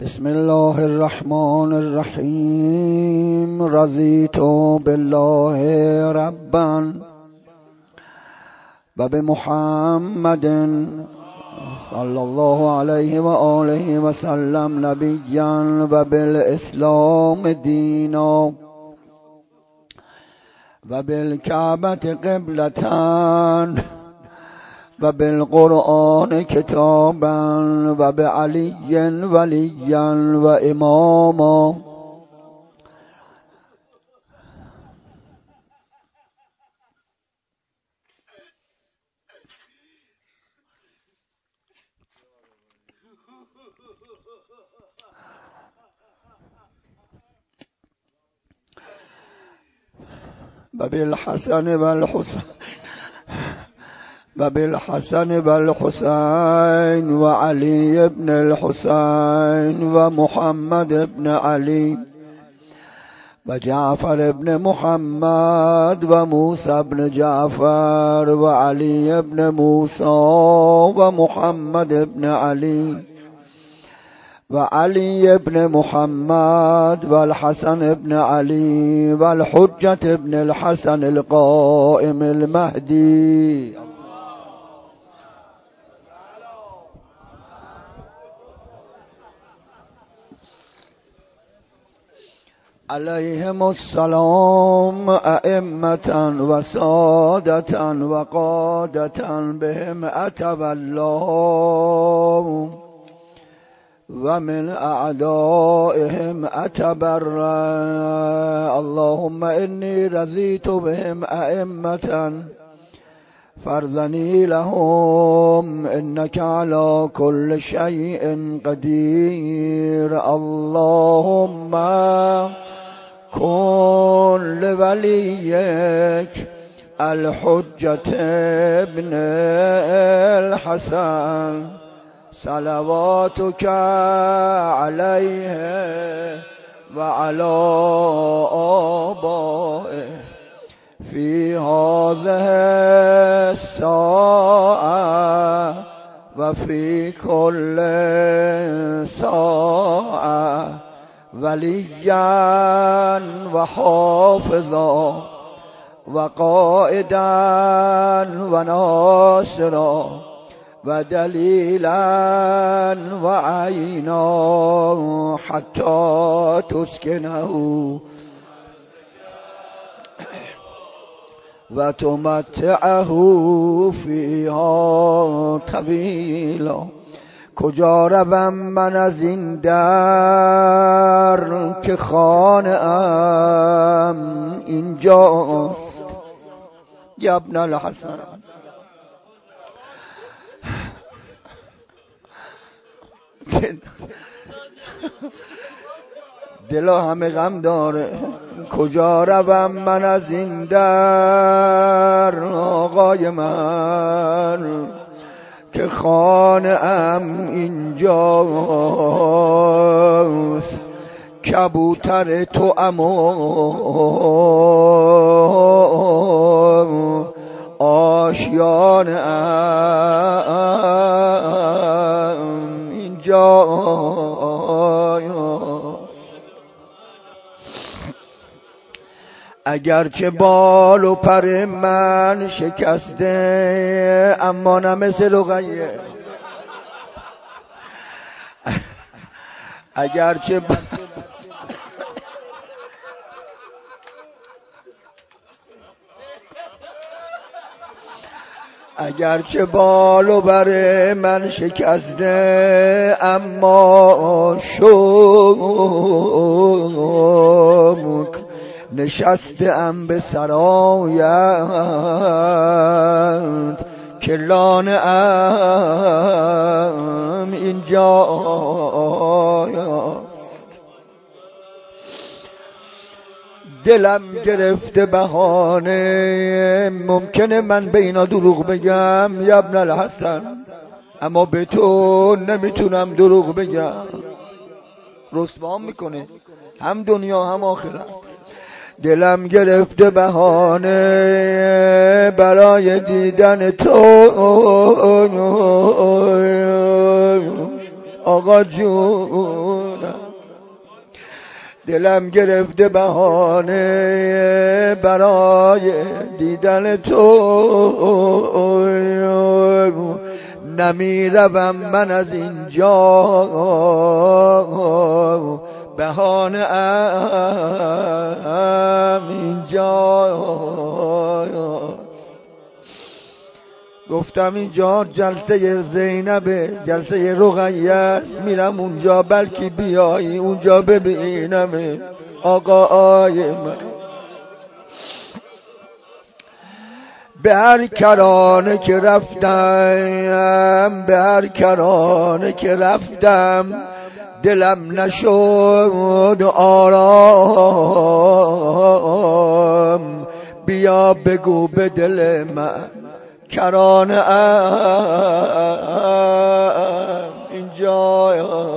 بسم الله الرحمن الرحیم. رضیت بالله ربا و بمحمد صلی الله علیه و آله و سلم نبیا و بالاسلام دینا و بالکعبة قبلة و بالقرآن کتابا و بعلی ولیا و اماما. و بالحسن والحسين وعلي بن الحسين ومحمد بن علي وجعفر بن محمد وموسى بن جعفر وعلي بن موسى ومحمد بن علي وعلي بن محمد والحسن بن علي والحجة بن الحسن القائم المهدي عليهم السلام أئمة وسادة وقادة بهم أتولى ومن أعدائهم أتبرأ. اللهم إني رضيت بهم أئمة فارضني لهم إنك على كل شيء قدير. اللهم كن لوليك الحجة ابن الحسن صلواتك عليه وعلى آبائه في هذه الساعة وفي كل ساعة وليا وحافظا وقائدا وناصرا ودليلا وعينا حتى تسكنه وتمتعه فيها طويلا. کجا روم من از این در که خانه‌ام اینجاست. یا ابن الحسن دلا همه غم داره. کجا روم من از این در آقای من که خانه‌ام اینجاست. کبوتر تو اما آشیانه‌ام اینجاست. اگرچه بال و پر من شکسته اما نه مثل رقیه. اگرچه بال و بر من شکسته اما شوق نشستم به سرایت که لانه‌ام اینجاست. دلم گرفته بهانه ممکنه من به اینا دروغ بگم یا ابن الحسن، اما به تو نمیتونم دروغ بگم. رسوام میکنه هم دنیا هم آخرت. دلم گرفته بهانه برای دیدن تو آقا جون. دلم گرفته بهانه برای دیدن تو، نمیروم من از اینجا، بهانه ام اینجا. گفتم اینجا جلسه زینبه، جلسه رقیه است، میرم اونجا بلکی بیایی اونجا ببینم آقای من. به هر کرانه که رفتم، به هر کرانه که رفتم، دلم نشد آرام. بیا بگو به دل من کرانه اینجا.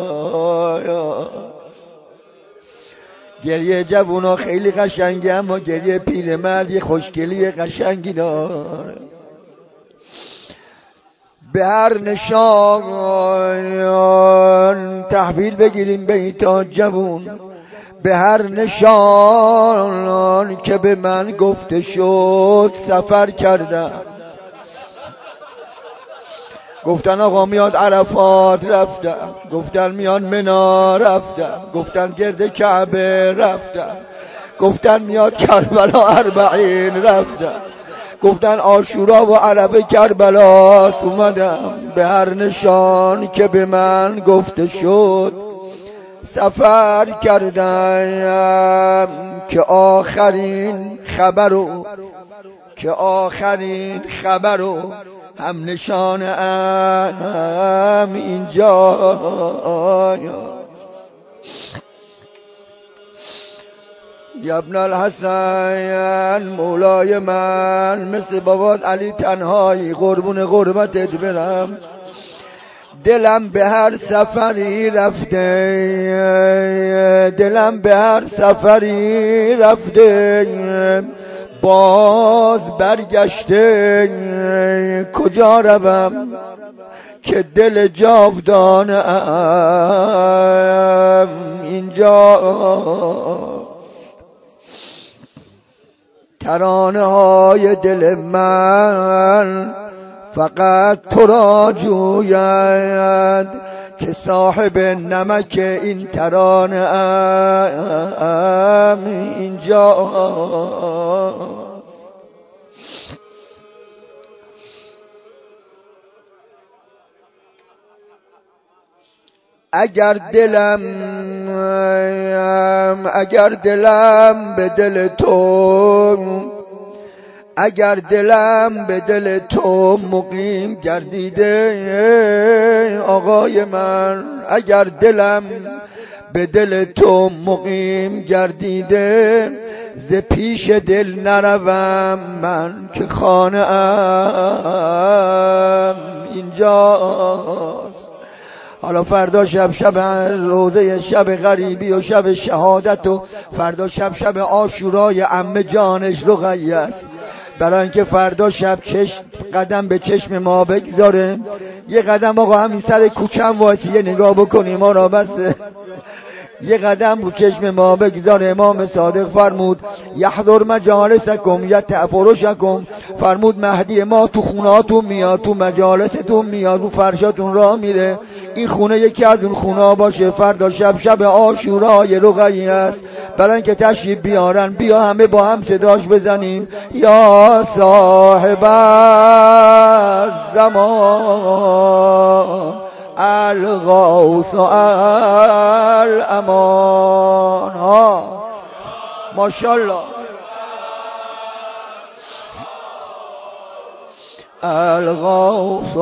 گریه جوونا خیلی قشنگه، اما گریه پیرمرد یه خوشگلی قشنگی داره. به هر نشان تحویل بگیریم بیتا جوون، به هر نشان که به من گفته شد سفر کردم. گفتن آقا میاد عرفات رفتم، گفتن میاد منا رفتم، گفتن گرد کعبه رفتم، گفتن میاد کربلا 40 رفتم، گفتن عاشورا و عرفه کربلاست اومدم. به هر نشان که به من گفته شد سفر کردم، که آخرین خبرو هم نشان ام اینجا. یا ابن الحسن مولای من، مثل بابات علی تنهایی قربون قربتت برم. دلم به هر سفری رفته، دلم به هر سفری رفته، باز برگشته کجا روم که دل جاودانم اینجا. ترانه های دل من فقط تو را جوید، که صاحب نمک این ترانه ام اینجا. اگر دلم به دل تو، اگر دلم به دل تو مقیم گردیده آقای من، اگر دلم به دل تو مقیم گردیده، ز پیش دل نروم من که خانه ام اینجاست. حالا فردا شب روزه شب غریبی و شب شهادت، و فردا شب عاشورای عمه جانش رقیه است. برای اینکه فردا شب قدم به چشم ما بگذاره، یه قدم آقا همین سر کوچم وایسی یه نگاه بکنیم ما را بسه، یه قدم رو چشم ما بگذاره. امام صادق فرمود یحضر مجالسکم یتفرشکم، فرمود مهدی ما تو خونهاتون میاد، تو مجالستون میاد، رو فرشاتون را میره. این خونه یکی از اون خونه باشه. فردا شب عاشورای رقیه است. برای اینکه تشریف بیارن، بیا همه با هم صداش بزنیم یا صاحب الزمان الغوث الامان. ها ماشاءالله. الغوث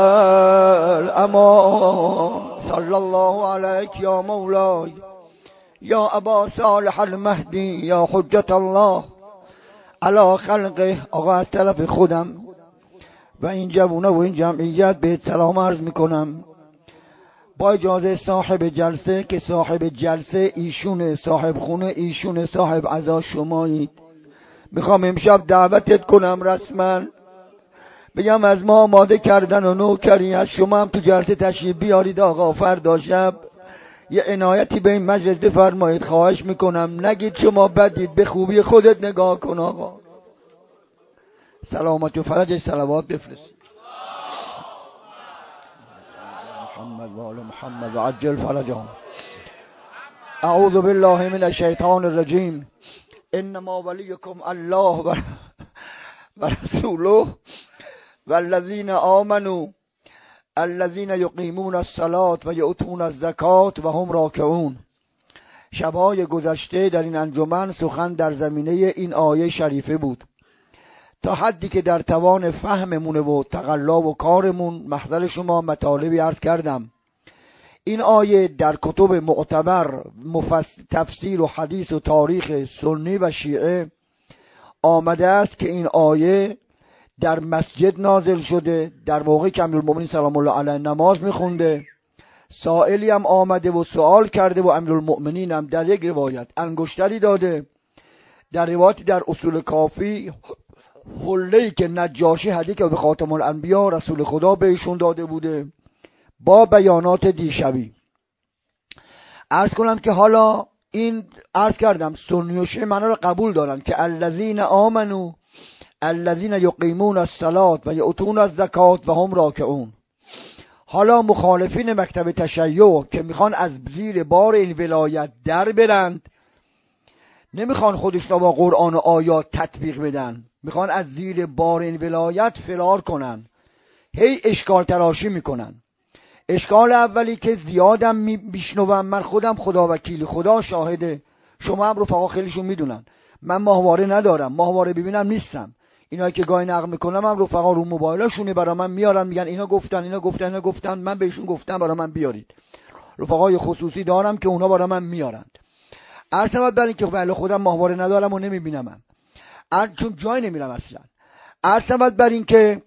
الامان. صلی الله علیک یا مولای یا ابا صالح المهدی یا حجت الله علی خلقه. آقا از طرف خودم و این جوونا و این جمعیت بهت سلام عرض میکنم. با اجازه صاحب جلسه، که صاحب جلسه ایشونه، صاحب خونه ایشونه، صاحب عزا شمایید، میخوام امشب دعوتت کنم رسما، بگم از ما آماده کردن و نوکری از شما هم تو جلسه تشریف بیارید. آقا فردا شب یه عنایتی به این مجلس بفرمایید. خواهش میکنم نگید شما بدید، به خوبی خودت نگاه کن آقا. سلامت و فرجش صلوات بفرست. محمد و آل محمد و عجل فرجهم. اعوذ بالله من الشیطان الرجیم. انما ولیکم الله و رسوله والذین آمنوا الذین یقیمون الصلاة و یؤتون الزکات و هم راکعون. شب‌های گذشته در این انجمن سخن در زمینه این آیه شریفه بود. تا حدی که در توان فهممونه و تقلا و کارمون محضر شما مطالبی عرض کردم. این آیه در کتب معتبر تفسیر و حدیث و تاریخ سنی و شیعه آمده است که این آیه در مسجد نازل شده، در موقع که امیرالمومنین سلام الله علیه نماز میخونده. سائلی هم آمده و سوال کرده و امیرالمومنین هم در یک روایت انگشتری داده. در روایتی در اصول کافی حله‌ای که نجاشی هدیه که به خاتم الانبیا رسول خدا بهشون داده بوده با بیانات دیشبی. عرض کنم که حالا این عرض کردم سنی و شیعه معنا رو قبول دارن که الذین آمنوا الذین یقیمون الصلاة و یؤتون الزکات و هم راکعون. حالا مخالفین مکتب تشیع که میخوان از زیر بار این ولایت در برند، نمیخوان خودش را با قرآن و آیات تطبیق بدن، میخوان از زیر بار این ولایت فرار کنن، هی اشکال تراشی میکنن. اشکال اولی که زیادم میشنوم، من خودم خدا وکیل، خدا شاهده، شما هم رفقا خیلیشون میدونن من ماهواره ندارم، ماهواره ببینم نیستم. اینایی که گاهی نقل میکنم هم رفقا رو موبایلاشونه برای من میارن، میگن اینا گفتن من بهشون گفتم برای من بیارید. رفقای خصوصی دارم که اونا برای من میارند. عرض بر این که ولی خودم ماهواره ندارم و نمیبینم، چون جای نمیرم اصلا. عرض بر این که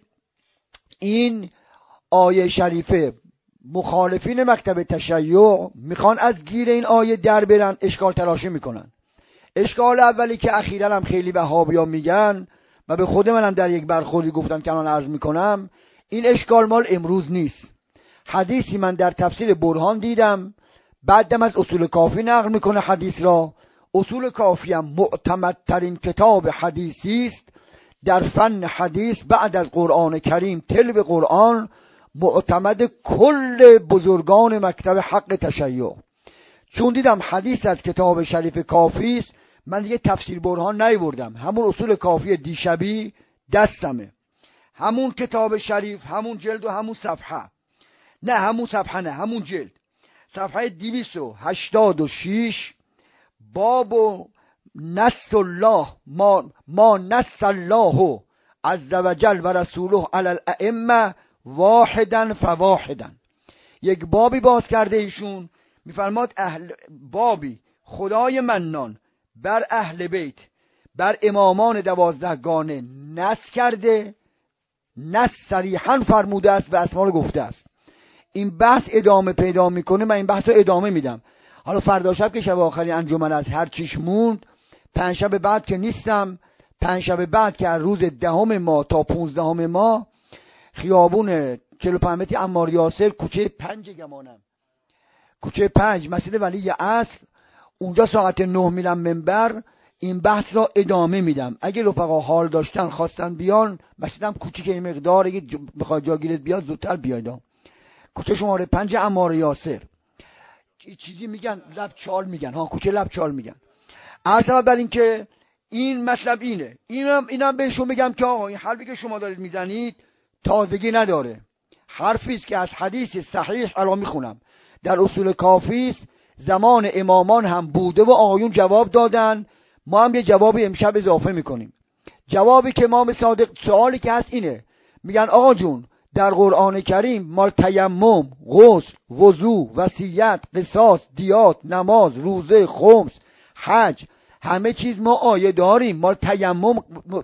این آیه شریفه مخالفین مکتب تشیع میخوان از گیر این آیه در برن، اشکال تراشی میکنن. اشکال اولی که اخیراً هم خیلی وهابیان میگن و به خود منم در یک برخوردی گفتم که الان عرض میکنم، این اشکال مال امروز نیست. حدیثی من در تفسیر برهان دیدم، بعدم از اصول کافی نقل میکنه حدیث را. اصول کافی هم معتمدترین کتاب حدیثی است در فن حدیث بعد از قرآن کریم، تلو قرآن، معتمد کل بزرگان مکتب حق تشیع. چون دیدم حدیث از کتاب شریف کافی است، من دیگه تفسیر برهان نیاوردم، همون اصول کافی دیشبی دستمه، همون کتاب شریف، همون جلد و همون صفحه، نه همون صفحه نه همون جلد، صفحه 286، باب نص الله ما نص الله عز وجل و رسوله علی الائمه واحدا فواحدا. یک بابی باز کرده ایشون، میفرماد بابی خدای منان بر اهل بیت، بر امامان 12گانه نص کرده، نص صریحا فرموده است و اسما رو گفته است. این بحث ادامه پیدا میکنه، من این بحث رو ادامه میدم. حالا فردا شب که شب آخری انجمن از هر چیش موند، پنجشنبه بعد که نیستم، پنجشنبه بعد که از روز 10 ماه تا 15 ماه خیابون 45 متری عمار یاسر کوچه 5 گمانم، کوچه 5 مسجد ولی اصل، اونجا ساعت 9 میرم منبر، این بحث را ادامه میدم. اگه رفقا حال داشتن خواستن بیان، مسجدم کوچیکه این مقدار، اگه بخواد جاگیرت بیاد زودتر بیاید. کوچه شماره 5 عمار یاسر، چیزی میگن لب چال میگن، کوچه لب چال میگن. عرض بر این که این مطلب اینه، اینم بهشون بگم که آقا این حرفی که شما دارید میزنید تازگی نداره، حرفی است که از حدیث صحیح الان میخونم در اصول کافی است، زمان امامان هم بوده و آقایون جواب دادن، ما هم یه جوابی امشب اضافه میکنیم. جوابی که امام صادق، سوالی که هست اینه، میگن آقا جون در قرآن کریم مال تیمم، غسل، وضو، وصیت، قصاص، دیات، نماز، روزه، خمس، حج، همه چیز ما آیه داریم. مال تیمم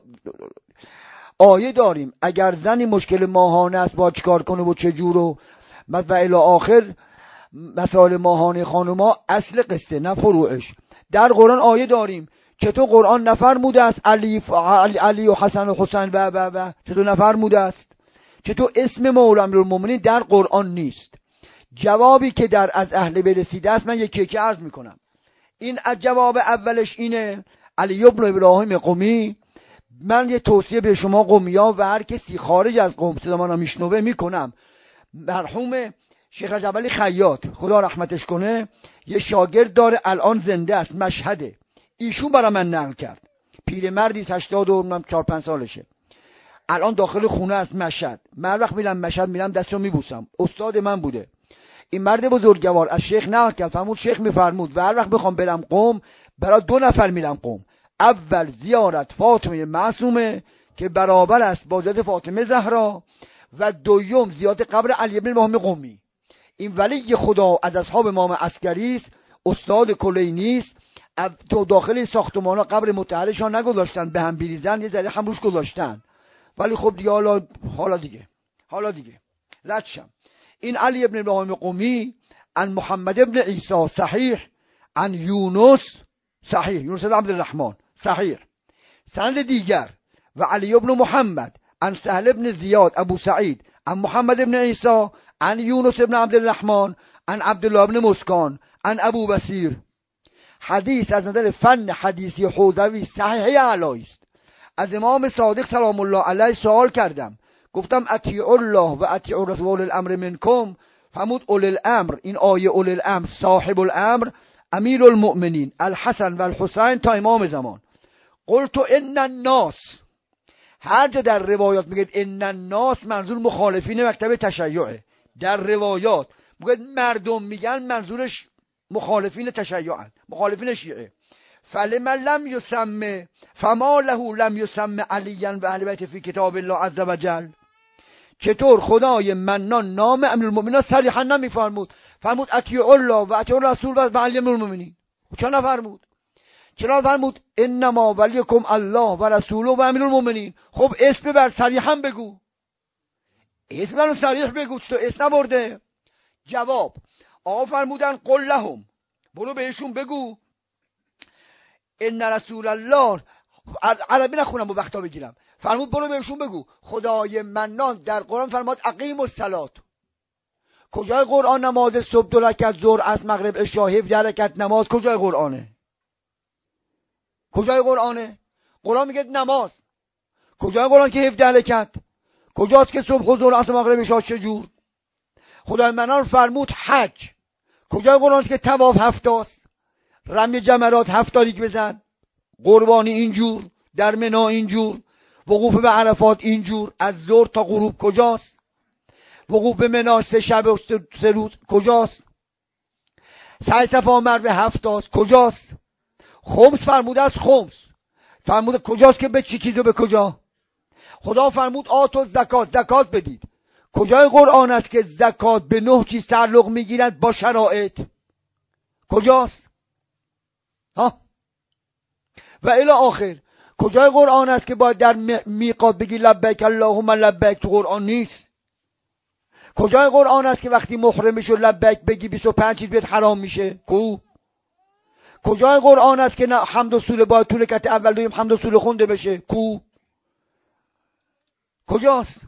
آیه داریم، اگر زنی مشکل ماهانه است با چیکار کنه و چه جور و الی آخر مسائل ماهانه خانوما، اصل قصه نه فروعش. در قرآن آیه داریم که تو قرآن نفرموده است علی و حسن و حسین و چطور نفرموده است؟ چطور اسم مولا امیرالمومنین در قرآن نیست؟ جوابی که در از اهل بیت رسیده است من یکی یکی عرض میکنم. این جواب اولش اینه: علی بن ابراهیم قمی، من یه توصیه به شما قمی‌ها و هر کسی خارج از قم صدا منو میشنوه میکنم. مرحوم شیخ رجب خیاط خدا رحمتش کنه یه شاگرد داره، الان زنده است، مشهده. ایشون برای من نقل کرد، پیرمردی 84-5 سالشه، الان داخل خونه است مشهد. من وقت میرم مشهد میرم دستو میبوسم، استاد من بوده. این مرد بزرگوار از شیخ نقل کرد، فرمود شیخ میفرمود و هر وقت بخوام برم قم برای 2 نفر میرم قم. اول زیارت فاطمه معصومه که برابر است با حضرت فاطمه زهرا، و دوم زیارت قبر علی بن ابراهیم قمی. این ولی خدا از اصحاب امام عسکری است، استاد کلینی است. تو داخل ساختمانا قبر مطهرشان نگذاشتن به هم بریزن، یه ذره هم روش گذاشتن، ولی خب دیگه حالا دیگه لطشم. این علی ابن ابراهیم قمی عن محمد ابن عیسی صحیح، عن یونس صحیح، یونس بن عبدالرحمن صحیح. سند دیگر: و علی ابن محمد عن سهل ابن زیاد ابو سعید عن محمد ابن عیسی عن یونس ابن عبدالرحمن عن عبدالله ابن مسکان عن ابو بصیر. حدیث از نظر فن حدیثی حوزوی صحیح اعلی است. از امام صادق سلام الله علیه سوال کردم، گفتم اطیعوا الله و اطیعوا الرسول اولی الامر منکم. فرمود اولی الامر، این آیه اولی الامر صاحب الامر امیر المؤمنین الحسن و الحسین تا امام زمان. قلت ان الناس، هر جا در روایات میگه ان الناس منظور مخالفین مکتب تشیعه، در روایات میگه مردم میگن منظورش مخالفین تشیعن، مخالفین شیعه. فلما لم یسمه فما له لم یسمه علیا و اهل بیت فی کتاب الله عز وجل. چطور خدای منان نام امیرالمؤمنین صریحا نمیفرمود؟ فرمود اطیعوا الله و اطیعوا الرسول و علی امیرالمؤمنین. چرا نفرمود؟ چرا فرمود انما ولیکم الله و رسوله و امیرالمؤمنین؟ خب اسم بر صریحا بگو، اسم بر صریح بگو، چطور اسم نبرده؟ جواب: آقا فرمودن قل لهم، برو بهشون بگو ان رسول الله، عربی نخونم و وقتا بگیرم، فرمود برو بهشون بگو خدای منان در قرآن فرمود اقیموا الصلاة. کجای قرآن نماز صبح 2 رکعت، ظهر عصر مغرب عشا 17 رکعت نماز کجای قرآنه؟ کجای قرآنه؟ قرآن میگه نماز. کجای قرآن که 17 رکعت؟ کجاست که صبح و ظهر عصر مغرب عشا چجور؟ خدای منان فرمود حج. کجای قرآن که طواف 7 است، رمی جمرات 7 بزن، قربانی اینجور، در منا اینجور، وقوف به عرفات اینجور، از ظهر تا غروب کجاست؟ وقوف به منا 3 شب و 3 روز کجاست؟ سعی صفا مروه 7 است کجاست؟ خمس فرموده است، خمس فرموده کجاست که به چی چیزو به کجا؟ خدا فرمود آتو زکات، زکات بدید. کجای قرآن است که زکات به 9 چیز تعلق میگیرد با شرایط؟ کجاست؟ و الی آخر. کجای قرآن است که باید در میقات بگی لبیک اللهم لبیک؟ تو قرآن نیست. کجای قرآن است که وقتی محرم بشی لبیک بگی 25 چیز بهت حرام میشه؟ کجای قرآن است که حمد و سوره باید تو رکعت اول دویم حمد و سوره خونده بشه؟ کجاست؟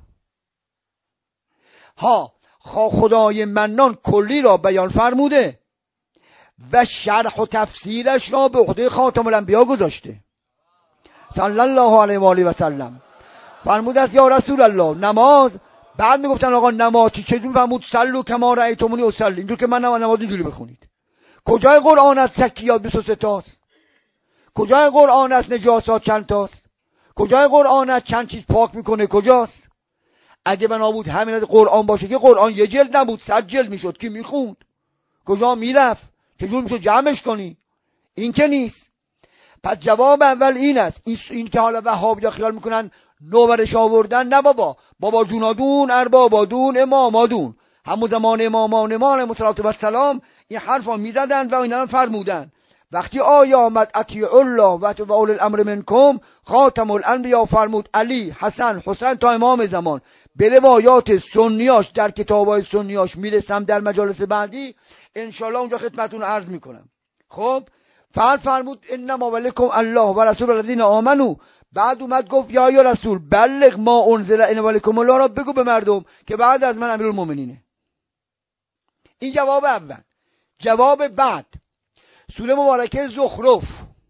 خدای منان کلی را بیان فرموده و شرح و تفسیرش را به عهده خاتم الانبیا گذاشته صلی الله علیه و آله و سلم. فرموده است یا رسول الله نماز، بعد میگفتن آقا نماز چجوری؟ فرمود صلوا کما رأیتمونی اصلی، اینجور که من نماز اینجوری بخونید. کجای قرآن است شکیات 23 تاست؟ کجای قرآن است نجاسات چند تاست؟ کجای قرآن است چند چیز پاک میکنه؟ کجاست؟ اگه بنا بود همین از قرآن باشه که قرآن 1 جلد نبود 100 جلد میشد، کی میخوند؟ کجا میرفت؟ چجور میشد جمعش کنی؟ این که نیست. پس جواب اول این است. این که حالا وهابیا خیال میکنن نوبرش آوردن، نه بابا جونادون اربابادون امامادون، همون زمان امامان ما علیهم السلام این حرفا میزدن و اینا فرمودن. وقتی آیه آمد اطیعوا الله و اولی الامر منکم، خاتم الانبیا فرمود علی، حسن، حسین تا امام زمان. به روایات سنیاش در کتابای سنیاش میرسم در مجالس بعدی انشالله اونجا خدمتون عرض میکنم. خب فرمود انما ولیکم الله و رسول الذین آمنو. بعد اومد گفت یا رسول بلغ ما انزل الیکم الله را بگو به مردم که بعد از من امیرالمؤمنینه. این جواب اول. جواب بعد، سوره مبارکه زخرف،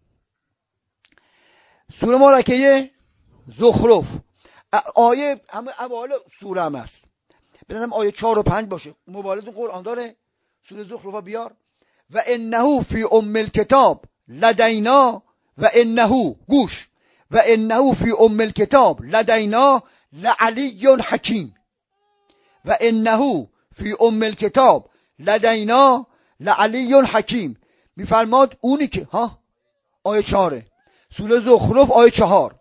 سوره مبارکه زخرف آیه همه اول سوره هم هست، بدونم آیه 4 و 5 باشه، موبایل تو قرآن داره، سوره زخرف بیار. و انه فی ام الکتاب لدینا و انه، گوش، و انه فی ام الکتاب لدینا لعلی حکیم. و انه فی ام الکتاب لدینا لعلی حکیم. میفرماد اونی که آیه 4 سوره زخرف آیه 4،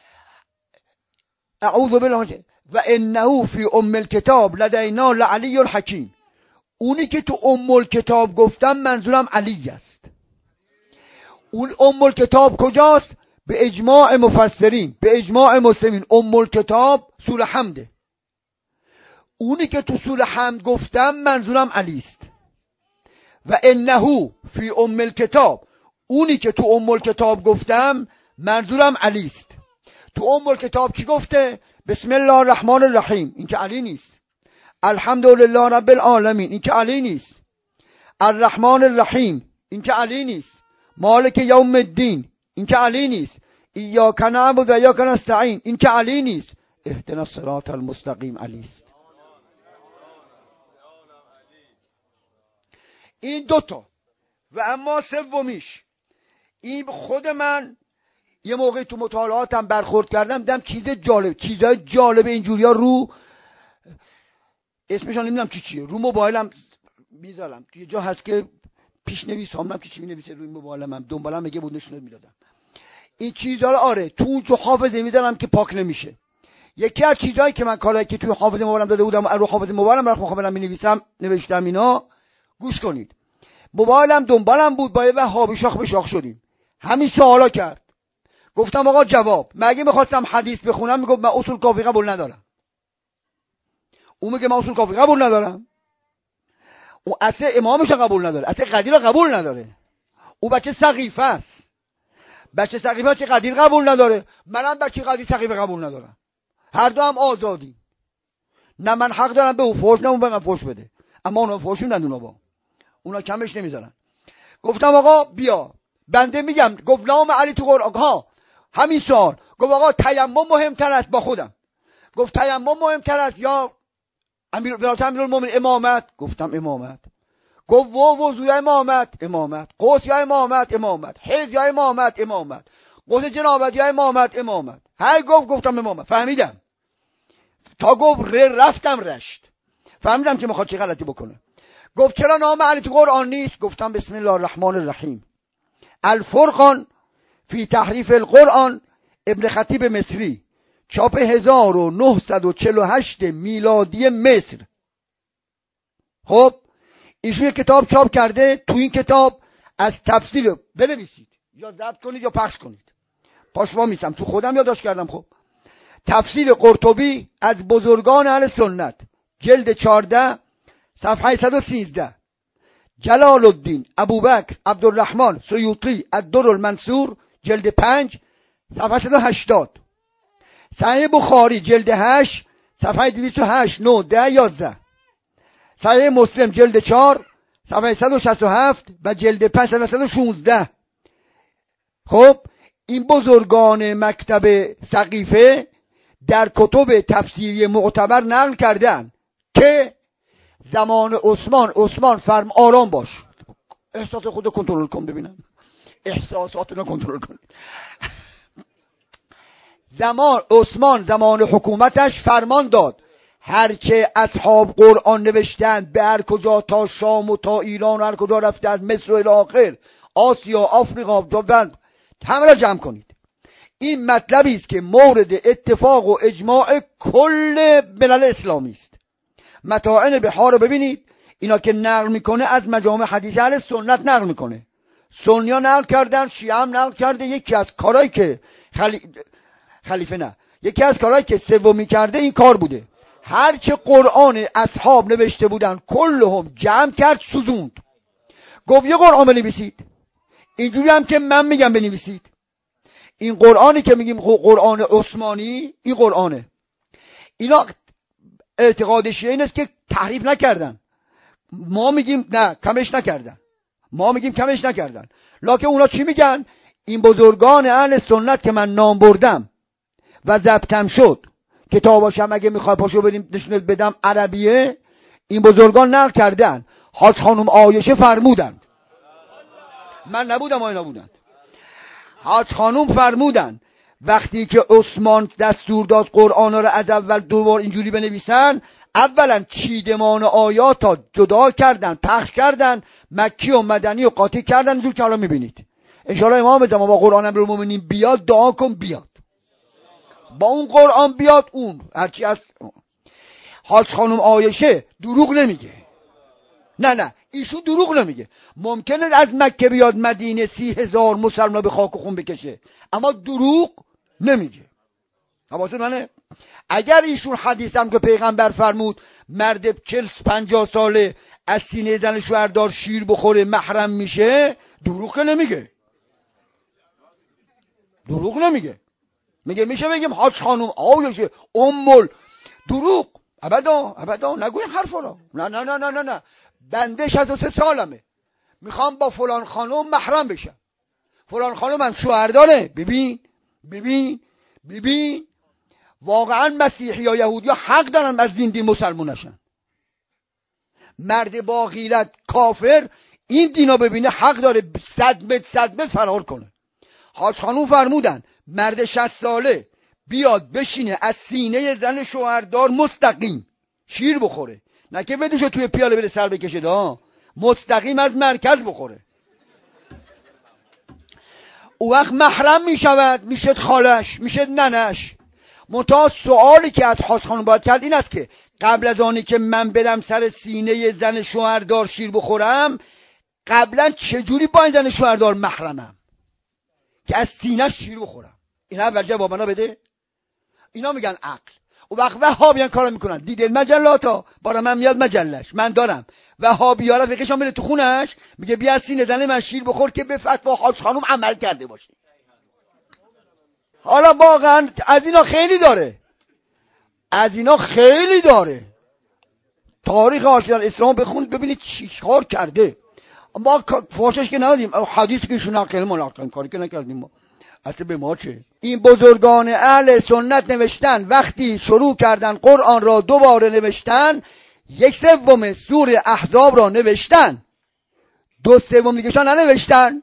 اعوذ بالله. و انه فی ام الکتاب لدینا لعلی حکیم. اونی که تو ام الکتاب گفتم منظورم علی است. اون ام الکتاب کجاست؟ به اجماع مفسرین، به اجماع مسلمین ام الکتاب سوره حمده. اونی که تو سوره حمد گفتم منظورم علی است. و انه فی ام الکتاب، اونی که تو ام الکتاب گفتم منظورم علی است. تو ام الکتاب چی گفته؟ بسم الله الرحمن الرحیم، این که علی نیست. الحمدلله رب العالمین، این که علی نیست. الرحمن الرحیم، این که علی نیست. مالک یوم الدین، این که علی نیست. ایاک نعبد و ایاک نستعین، این که علی نیست. اهدنا الصراط المستقیم، علی است. این دوتا. و اما سومیش، این خود من یه موقع تو مطالعاتم برخورد کردم، دیدم چیزای جالب اینجوریا رو اسمشان نمیدونم چیه، رو موبایلم میذارم، یه جا هست که پیشنویس هم که چی مینویسه روی موبایلم، دنبالم میگه بود نشونت میدادم. این چیزا رو آره تو جو حافظه میذارم که پاک نمیشه. یکی از چیزایی که من کارایی که توی حافظه موبایلم داده بودم، رو حافظه موبایلم برای خودم مینویسم، نوشتم اینا، گوش کنید. موبایلم دنبالم بود، با یه وهابی شاخ به شاخ شدیم، همین سوالا کرد. گفتم آقا جواب، مگه میخواستم حدیث بخونم میگفت من اصول کافی قبول ندارم. اون میگه من اصول کافی قبول ندارم، اون اصل امامش قبول نداره، اصل قدیر قبول نداره. اون بچه سقیفه است، بچه سقیفه چه قدیر قبول نداره، منم بچه قدیر سقیفه قبول ندارم. هر دو هم آزادی، نه من حق دارم به اون فوش، نه اون به من فوش بده، اما اونا فوش میدن، اونا کمش نمیذارن. گفتم آقا بیا بنده میگم، گفت نام علی تو قرآن، همین سوال. گفت آقا تیمم مهمتر است، با خودم گفت تیمم مهمتر است یا امیرالمومنین امامت؟ گفتم امامت. گفت وضو یا امامت، غسل یا امامت، حیض یا امامت، غسل جنابت یا امامت. هی گفتم امامت. فهمیدم، تا گفت رفتم رشت، فهمیدم که میخواد چه غلطی بکنه. گفت چرا نام علی تو قرآن نیست؟ گفتم بسم الله الرحمن الرحیم. الفرقان فی تحریف القرآن، ابن خطیب مصری، چاپ 1948 میلادی مصر. خب ایشون کتاب چاپ کرده، تو این کتاب از تفسیر بنویسید یا ضبط کنید یا پخش کنید، پاشوا میسم تو خودم یادداشت کردم. خب تفسیر قرطبی از بزرگان اهل سنت، جلد 14 صفحه 113. جلال الدین ابوبکر عبدالرحمن سیوطی الدر المنصور، جلد 5 صفحه 180. صحیح بخاری جلد 8 صفحه 208 9 10 11. صحیح مسلم جلد 4 صفحه 167 و جلد 5 صفحه 116. خب این بزرگان مکتب سقیفه در کتب تفسیری معتبر نقل کردن که زمان عثمان فرم آرام باش، احساسات خودت کنترل کن، ببینم احساساتونو کنترل کن. زمان حکومتش فرمان داد هرچه اصحاب قرآن نوشتن به هر کجا، تا شام و تا ایران و هر کجا رفته، از مصر و الی آخر، آسیا، آفریقا، جوند، همه را جمع کنید. این مطلبی است که مورد اتفاق و اجماع کل ملل اسلامی است. متاعن بحار رو ببینید، اینا که نقل میکنه از مجامع حدیث اهل سنت نقل میکنه، سنیا نقل کردن، شیعه هم نقل کرده. یکی از کارهایی که یکی از کارهایی که سومی کرده این کار بوده، هر چه قرآن اصحاب نوشته بودن کلهم جمع کرد، سوزوند، گفت یه قرآن بنویسید، اینجوری هم که من میگم بنویسید. این قرآنی که میگیم قرآن عثمانی، این قرآنه. اینا اعتقاد شیعه این است که تحریف نکردن، ما میگیم نه کمش نکردن، ما میگیم کمش نکردن، لکه اونا چی میگن؟ این بزرگان اهل سنت که من نام بردم و ضبطم شد کتاباشم اگه میخوای پاشو بریم نشونت بدم عربیه، این بزرگان نقل کردن. حاج خانم عایشه فرمودن، من نبودم اینا بودن، حاج خانم فرمودن وقتی که عثمان دستور داد قرآن را از اول دوبار اینجوری بنویسن، اولا چیدمان آیات ها جدا کردن، پخش کردن، مکی و مدنی و قاطی کردن، اینجور که حالا میبینید. انشاءالله امام زمان با قرآن امیرالمومنین بیاد دعا کن بیاد، با اون قرآن بیاد، اون هرچی از حاج خانم عایشه دروغ نمیگه، نه ایشون دروغ نمیگه. ممکنه از مکه بیاد مدینه 30,000 مسلمان به خاک و خون بکشه، اما دروغ نمیگه. حواست منه؟ اگر ایشون حدیث هم که پیغمبر فرمود مرد 40-50 ساله از سینه زن شوهردار شیر بخوره محرم میشه، دروغ نمیگه، دروغ نمیگه. میشه بگیم حاج خانم عایشه امول دروغ، ابدا نگوی حرفا رو. نه بنده 63 سالمه میخوام با فلان خانم محرم بشم، فلان خانم هم شوهر داره. ببین واقعا مسیحی یا یهودی ها حق دارن از دین مسلمون نشن. مرد با غیرت کافر این دینا ببینه حق داره 100 متر فرار کنه. حاج خانم فرمودن مرد 60 ساله بیاد بشینه از سینه زن شوهردار مستقیم شیر بخوره، نه که بدوشه توی پیاله بره سر بکشه، دا مستقیم از مرکز بخوره، او وقت محرم میشود، میشد خالش، میشد ننش. منتها سوالی که از حاج خانم باید کرد این است که قبل از آنی که من برم سر سینه زن شوهردار شیر بخورم، قبلا چجوری با این زن شوهردار محرمم که از سینه شیر بخورم؟ این اول جوابنا بده. اینا میگن عقل. و وقت وهابیان کارا میکنن، دیدید مجلاتا برای من میاد مجلش، من دارم وهابی‌ها را فقهشان میره تو خونش میگه بیا سینه زن من شیر بخور که به فتوا حاج خانم عمل کرده باشه. حالا واقعا از اینا خیلی داره، تاریخ عاشقان اسلام بخونید ببینید چی کار کرده. ما فاشش که ندادیم، حدیثی که ایشون نقل ملاقات کاری که نکردیم ما، اصلا به ما چه؟ این بزرگان اهل سنت نوشتن وقتی شروع کردن قرآن را دوباره نوشتن، 1/3 سوره احزاب را نوشتن، 2/3 دیگه‌شان ننوشتن.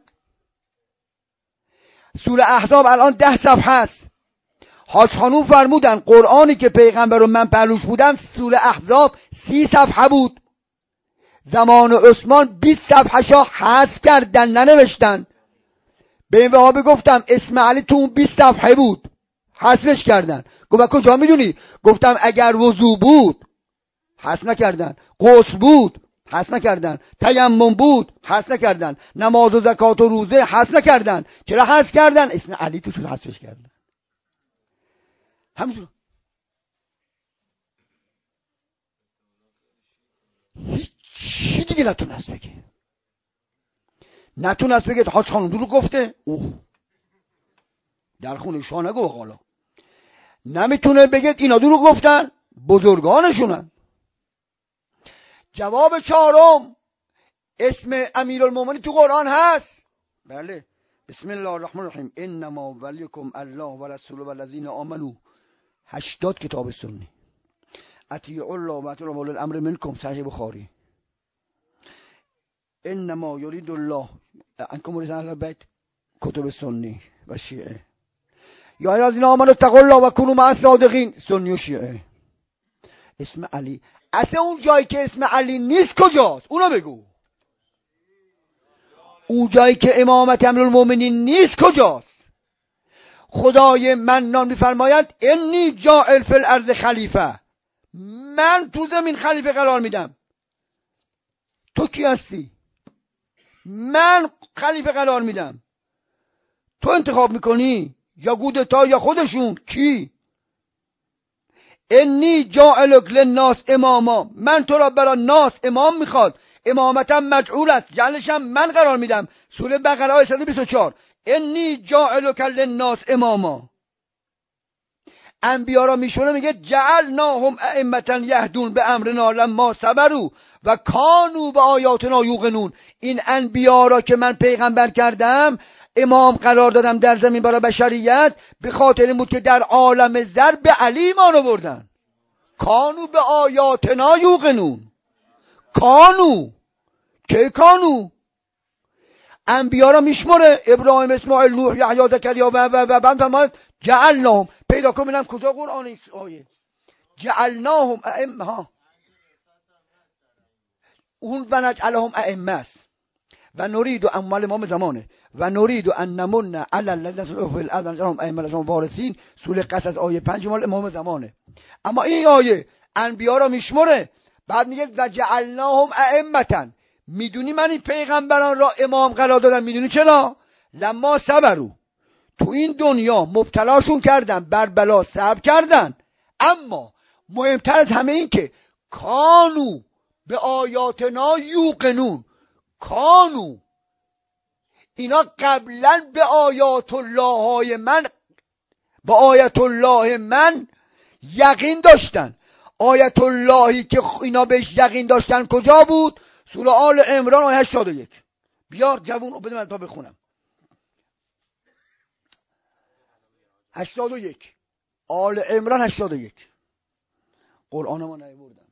سوره احزاب الان 10 صفحه است. حاج خانوم فرمودن قرآنی که پیغمبر و من پهلوش بودم سوره احزاب 30 صفحه بود، زمان عثمان 20 صفحه شا حذف کردن ننوشتن. به این وهابی گفتم اسم علی تو اون 20 صفحه بود حذفش کردن. گفت کجا میدونی؟ گفتم اگر وضو بود حذف نکردن، غسل بود حذف نکردن، تیمم بود حذف نکردن، نماز و زکات و روزه حذف نکردن. چرا حذف کردن؟ اسم علی توش حذفش کردن. همینجور هیچی دیگه نتونست بگه حاج خانم دروغ گفته. در خونه شاه نگو حالا نمیتونه بگه اینا دروغ گفتن، بزرگانشونن. جواب 4 اسم امیرالمومنین تو قرآن هست. بله، بسم الله الرحمن الرحیم انما ولیکم الله و رسوله والذین آمنوا. 80 کتاب سنی. اطیعوا الله و اطیعوا اولی الامر منکم، صحیح بخاری. انما یرید الله انکم رضا اهل بیت، کتب سنی و شیعه. یا الذین آمنوا اتقوا الله و کونوا مع الصادقین، سنی و شیعه. اسم علی، اصلا اون جایی که اسم علی نیست کجاست؟ اونو بگو. اون جایی که امامت امیرالمومنین نیست کجاست؟ خدای منان میفرماید انی جاعل فی الارض خلیفه، من تو زمین خلیفه قرار میدم. تو کی هستی؟ من خلیفه قرار میدم، تو انتخاب میکنی یا گودتا یا خودشون؟ کی؟ انی جاعلک للناس اماما، من تو را برای ناس امام میخواد، امامتم مجعول است، جعلشم من قرار میدم. سوره بقره آیه 124 انی جاعلک للناس اماما. انبیا را میشونه میگه جعلناهم ائمة یهدون بامرنا لما صبروا و کانوا به آیاتنا یوقنون. این انبیا را که من پیغمبر کردم، امام قرار دادم در زمین برای بشریت، به خاطر این بود که در عالم زر به علی ایمان آوردن. کانوا به آیاتنا یوقنون. کانوا که کانوا انبیا را میشمره، ابراهیم، اسماعیل، نوح، یحیی، زکریا و بعد فرمود جعلناهم. پیدا کنم ببینم کجا قرآن این آیه جعلناهم ائمه، اون و نجعلهم ائمه است. و نرید اموال امام زمانه و نرید ان نمن علی الذین استضعفوا فی الارض نجعلهم ائمه وارثین. سوره قصص آیه 5 مال امام زمانه. اما این آیه انبیا را میشمره، بعد میگه و جعلناهم ائمه. میدونی من این پیغمبران را امام قرار دادم؟ میدونی چرا؟ لما صبروا، تو این دنیا مبتلاشون کردن، بر بلا صبر کردن. اما مهمتر از همه این که کانوا به آیاتنا یوقنون. کانوا اینا قبلا به آیات الله های من، به آیت الله من یقین داشتن. آیت اللهی که اینا بهش یقین داشتن کجا بود؟ سوره آل عمران آیه 81. بیار جوون بده من تا بخونم. 81 آل عمران 81. قرآن ما نیاوردن.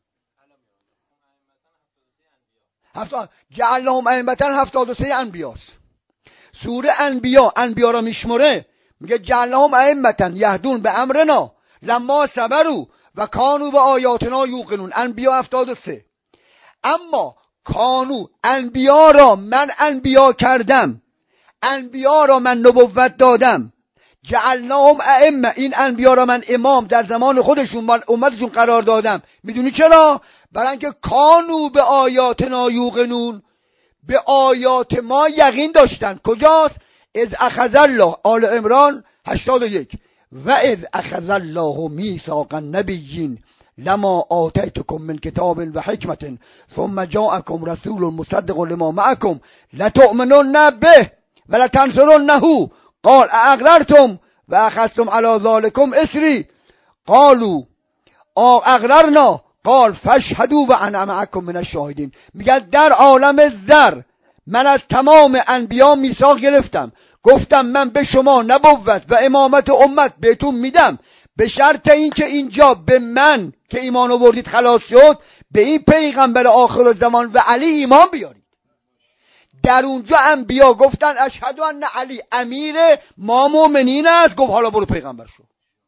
جعلناهم ائمه 73 انبیاست. سوره انبیا را میشمره، میگه جعلناهم ائمه یهدون به امرنا لما صبروا و کانوا به آیاتنا یوقنون. انبیا 73. اما کانوا انبیا را من انبیا کردم، انبیا را من نبوت دادم. جعلناهم ائمه، این انبیا را من امام در زمان خودشون مال امتشون قرار دادم. میدونی چرا؟ برای اینکه کانوا به آیاتنا یوقنون، به آیات ما یقین داشتن. کجاست؟ اذ اخذ الله، آل عمران 81. و اذ اخذ الله میثاق النبیین لما آتیتکم من کتاب و حکمت ثم جاءکم رسول مصدق لما معکم لتؤمنن به ولتنصرنه قال اقررتم و اخذتم علی ذلکم اصری قالوا اقررنا قال فاشهدوا و انا معکم من الشاهدین. میگه در عالم زر من از تمام انبیا میثاق گرفتم، گفتم من به شما نبوت و امامت امت بهتون میدم، به شرط اینکه اینجا به من که ایمان آوردید خلاص شد، به این پیغمبر آخر الزمان و علی ایمان بیارید. در اونجا انبیا گفتن اشهد ان علی امیر ما مؤمنین است. گفت حالا برو پیغمبر شو.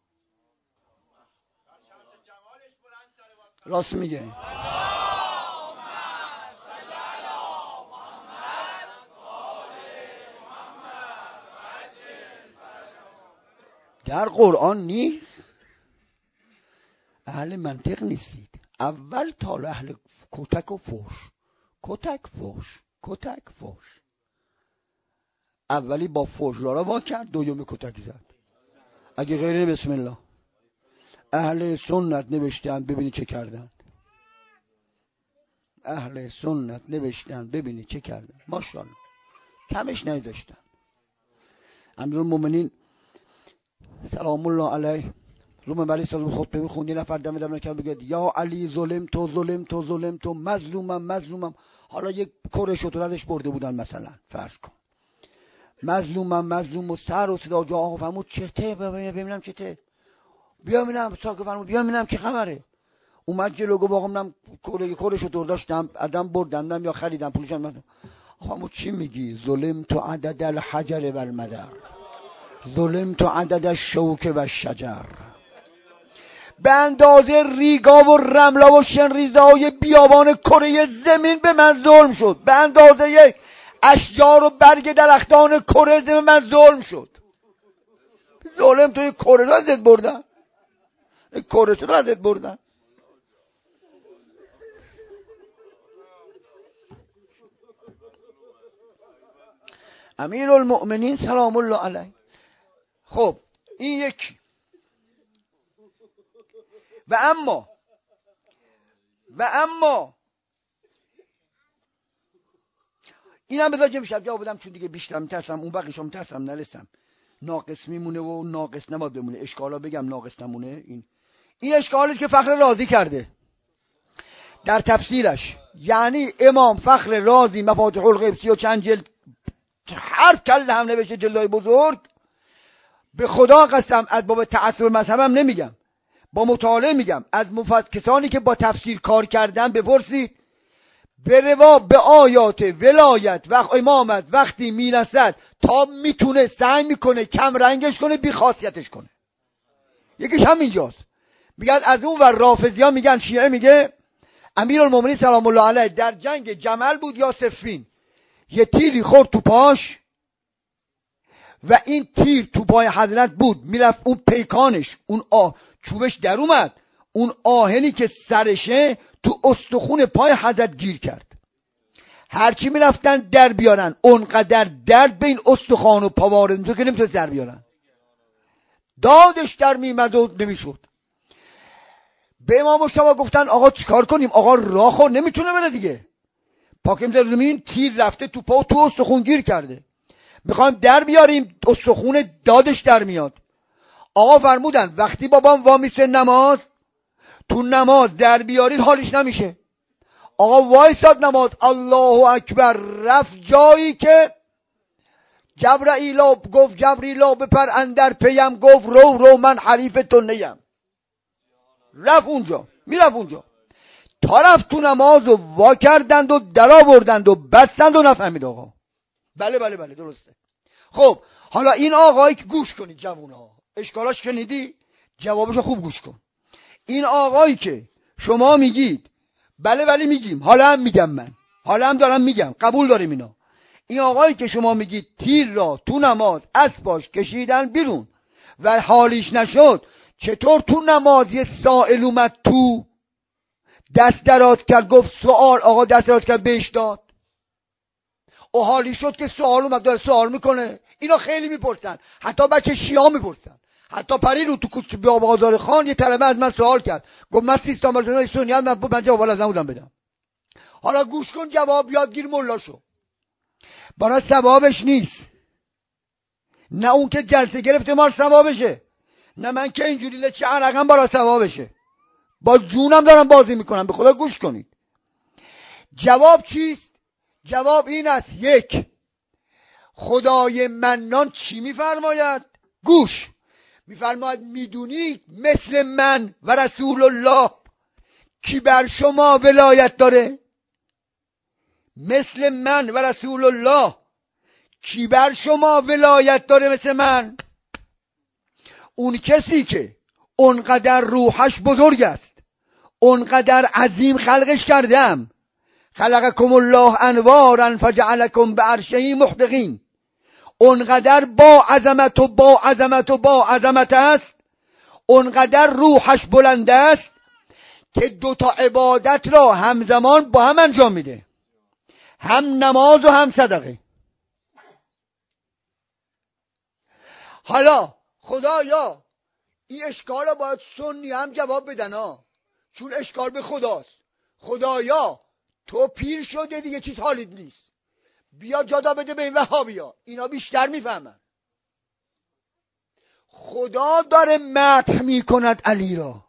راست میگه. در قرآن نیست. اهل منطق نیستید. اول تا اهل کتک و فوش، کتک فوش. اولی با فوش را وا کرد، دومی کتک زد. اگه غیره بسم الله. اهل سنت نوشتن ببینید چه کردن. اهل سنت نوشتن ببینید چه کردن. ماشاءالله کمش نذاشتن. امیرالمومنین سلام الله علیه روم ولی صاحب خطبه میخوند، یه نفر دم در کرد بگه یا علی ظلم تو مظلومم. حالا یک کره شطور ازش برده بودن مثلا، فرض کن مظلوم و سر و صدا جا آقا فرمود چته ببینم چته، بیا ببینم ساکه فرمود بیا ببینم چه خبره. اومد جلو گفت آقا منم کره شطور داشتم ادم بردندم یا خریدم پولشم. فرمود چی میگی؟ ظلم تو عدد الحجر و المدر، ظلم تو عدد الشوک و الشجر. به اندازه ریگا و رملا و شنریزه های بیابان کره زمین به من ظلم شد. به اندازه یک اشجار و برگ درختان کره زمین من ظلم شد. ظلم توی کره را ازت بردن، کره شد را ازت بردن. امیرالمؤمنین سلام الله علیه. خب این یکی. و اما اینم بذار که میشب جواب بدم، چون دیگه بیشتر میترسم اون بقیشو میترسم نرسم، ناقص میمونه و ناقص نباید بمونه. اشکالا بگم ناقص نمونه. این اشکالیه که فخر راضی کرده. در تفسیرش، یعنی امام فخر رازی مفاتیح الغیب 35 جلد هر کل هم نوشته، جلدهای بزرگ. به خدا قسم از باب تعصب مذهبم نمیگم، با مطالعه میگم. از کسانی که با تفسیر کار کردن بپرسید. به آیات ولایت و امامت وقتی میرسد تا میتونه سعی میکنه کم رنگش کنه، بی خاصیتش کنه. یکیش همینجاست. میگن از اون ور رافضی ها میگن، شیعه میگه امیرالمومنین سلام الله علیه در جنگ جمل بود یا صفین، یه تیری خورد تو پاش و این تیر تو پای حضرت بود، میرفت اون پیکانش، اون چوبش در اومد، اون آهنی که سرشه تو استخون پای حضرت گیر کرد. هرچی میرفتن در بیارن، اونقدر درد به این استخوان و پا وارد میشد که نمیتونست در بیارن، دادش در میمد و نمیشد. به امام مجتبی گفتن آقا چیکار کنیم؟ آقا راهو نمیتونه بره دیگه، پاکیم در زمین، تیر رفته تو پا و تو استخون گیر کرده، میخوایم در بیاریم، استخون دادش در میاد. آقا فرمودن وقتی بابام وامیسه نماز، تو نماز در بیارید حالش نمیشه. آقا وایساد نماز، الله اکبر، رفت جایی که جبرائیل گفت جبریلا بپر اندر پیم، گفت رو من حریف تو نیم. رفت اونجا، میرفت اونجا تا رفت تو نماز و وا کردند و در آوردند و بستند و نفهمید آقا. بله درسته. خب حالا این آقایی که گوش کنید جوونا، اشکالاش شنیدی؟ جوابشو خوب گوش کن. این آقایی که شما میگید بله میگیم، حالا هم میگم، من حالا هم دارم میگم، قبول داریم اینا. این آقایی که شما میگید تیر را تو نماز اسباش کشیدن بیرون و حالیش نشد، چطور تو نماز یه سائل اومد تو دست دراز کرد گفت سوال، آقا دست دراز کرد بهش داد، و حالی شد که سوال اومد داره سوال میکنه. اینا خیلی میپرسن، حتی بچه شیعه میپرسن. حتی پری رو تو بازار خان یه طلبه از من سوال کرد، گفت من سیستان برجانه سنیت، من جواب از نمودم بدم. حالا گوش کن، جواب یادگیر ملا شو. برای ثوابش نیست، نه اون که جلسه گرفته مار ثوابشه، نه من که اینجوری لچه عرقم برای ثوابشه. با جونم دارم بازی میکنم، به خدا گوش کنید. جواب چیست؟ جواب این است: یک، خدای منان چی میفرماید؟ گوش، میفرماید میدونید مثل من و رسول الله کی بر شما ولایت داره؟ مثل من و رسول الله کی بر شما ولایت داره مثل من؟ اون کسی که اونقدر روحش بزرگ است، اونقدر عظیم خلقش کردم، خلقکم الله انوارا فجعلکم بعرشه محدقین، اونقدر با عظمت است، اونقدر روحش بلند است که دوتا عبادت را همزمان با هم انجام میده، هم نماز و هم صدقه. حالا خدایا این اشکال را باید سنی هم جواب بدن ها، چون اشکال به خداست. خدایا تو پیر شده دیگه، چیز حالیت نیست، بیا جدا بده به این وهابیا، اینا بیشتر میفهمن. خدا داره مدح میکند علی را،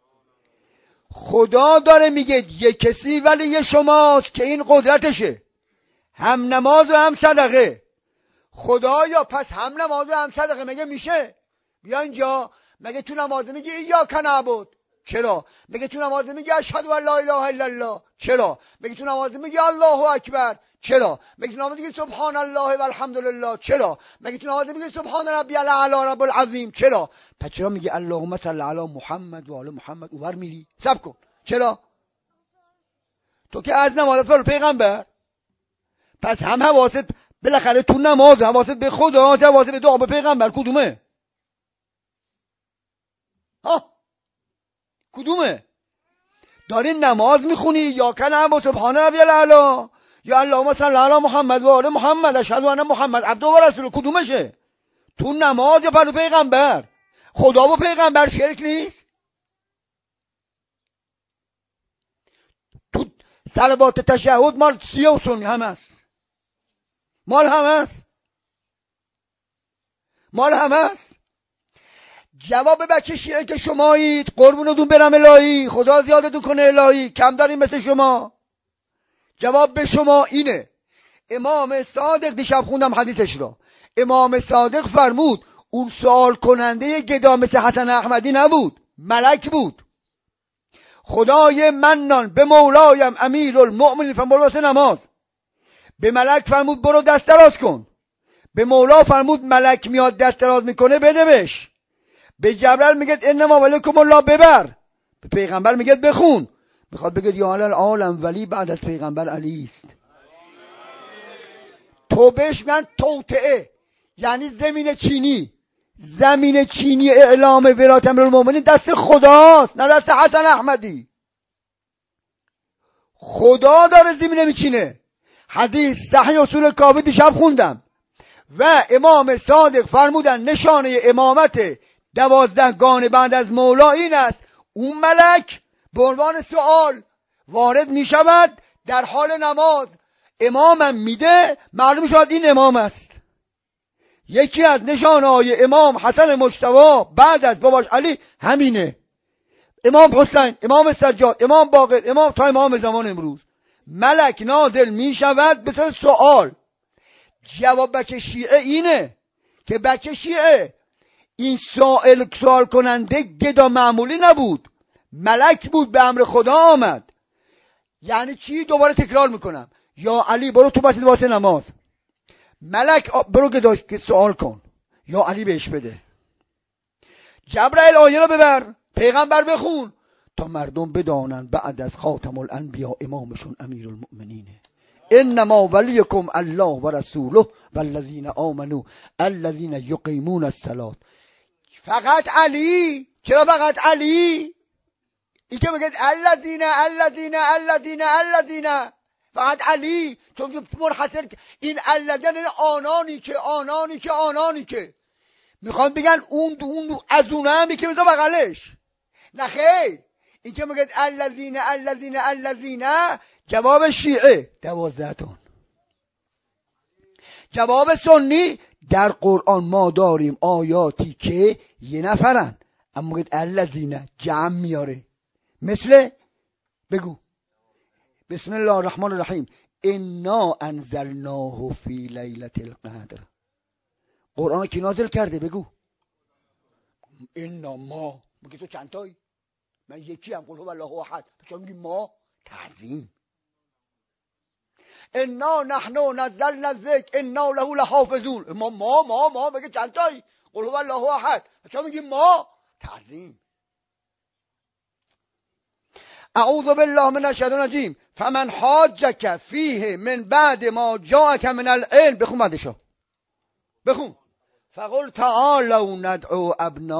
خدا داره میگه یه کسی ولی شماست که این قدرتشه، هم نماز و هم صدقه. خدایا پس هم نماز و هم صدقه مگه میشه؟ بیا اینجا، مگه تو نماز میگی ایاک نعبد؟ چرا؟ مگه تو نماز میگی اشهد ان لا اله الا الله؟ چرا؟ مگه تو نماز میگی الله اکبر؟ چرا؟ مگه تو نماز میگی سبحان الله و الحمدلله؟ چرا؟ مگه تو نماز میگی سبحان ربی الاعلی رب العظیم؟ چرا؟ پس چرا میگی اللهم صل علی محمد و آل محمد؟ اوور میری؟ صبر کن، چرا؟ تو که از نماز فرض پیغمبر، پس هم حواست بالاخره تو نماز حواست به خدا، حواست به دعا به پیغمبر، کدومه؟ ها کدومه؟ داری نماز میخونی یا کنه با سبحان ربی الاعلی یا اللهم صل علی محمد و آل محمد اشهد ان محمد عبده و رسوله، کدومشه؟ تو نماز یا پر پیغمبر؟ خدا و پیغمبر شرک نیست؟ تو صلوات تشهد مال شیعه و سنی هم هست، مال هم هست. جواب بچه شیعه که شمایید، قربونتون برم الهی، خدا زیادتون کنه الهی، کم داریم مثل شما. جواب به شما اینه. امام صادق، دیشب خوندم حدیثش را، امام صادق فرمود اون سوال کننده گدا مثل حسن احمدی نبود، ملک بود. خدای منان به مولایم امیرالمؤمنین فرمود واسه نماز، به ملک فرمود برو دست دراز کن. به مولا فرمود ملک میاد دست دراز میکنه بده بهش. به جبرئیل میگه انما ولیکم الله ببر. به پیغمبر میگه بخون. میخواد بگه یا العالم ولی بعد از پیغمبر علی است. تو بهش میگن توطئه، یعنی زمین چینی اعلام ولایت امیرالمومنین دست خداست، نه دست حسن احمدی. خدا داره زمین میچینه. حدیث صحیح اصول کافی دیشب خوندم. و امام صادق فرمودن نشانه امامت 12 گانه بعد از مولا این است اون ملک به عنوان سوال وارد میشود در حال نماز، امامم میده، معلوم شد این امام است. یکی از نشانه‌های امام حسن مجتبی بعد از باباش علی همینه. امام حسین، امام سجاد، امام باقر، امام تا امام زمان امروز. ملک نازل میشود به سوال. جواب بچه شیعه اینه که بچه شیعه این سوال کننده گدا معمولی نبود، ملک بود، به امر خدا آمد. یعنی چی؟ دوباره تکرار میکنم. یا علی برو تو مسجد واسه نماز، ملک برو گدا که سوال کن، یا علی بهش بده. جبرئیل آیه رو ببر، پیغمبر بخون تا مردم بدانن بعد از خاتم الانبیا امامشون امیرالمؤمنینه. انما ولیکم الله و رسوله والذین آمنوا الذین یقیمون الصلاة. فقط علی. چرا فقط علی؟ این که میگه الذین فقط علی، چون منحصر این الذین آنانی که میخوان بگن اون از اون هم که بذار بغلش. نه خیر، این که میگه الذین جواب شیعه 12 تون. جواب سنی در قرآن ما داریم آیاتی که یه نفرن اما میگه الذین جمع میاره. مثل بگو بسم الله الرحمن الرحیم انا انزلناه فی لیلة القدر. قرآن کی نازل کرده؟ بگو. انا ما. میگه تو چند تایی؟ من یکی هم. قل هو الله احد. چرا میگی ما؟ تعظیم. انا نحن نزلنا الذکر انا له لحافظون. ما میگه چند تایی؟ قل هو الله احد. چرا میگی ما؟ تعظیم. اعوذ بالله من الشیطان الرجیم فمن حاجک فیه من بعد ما جاءک من العلم. بخون بعدشو بخون. فقل تعالوا ندعو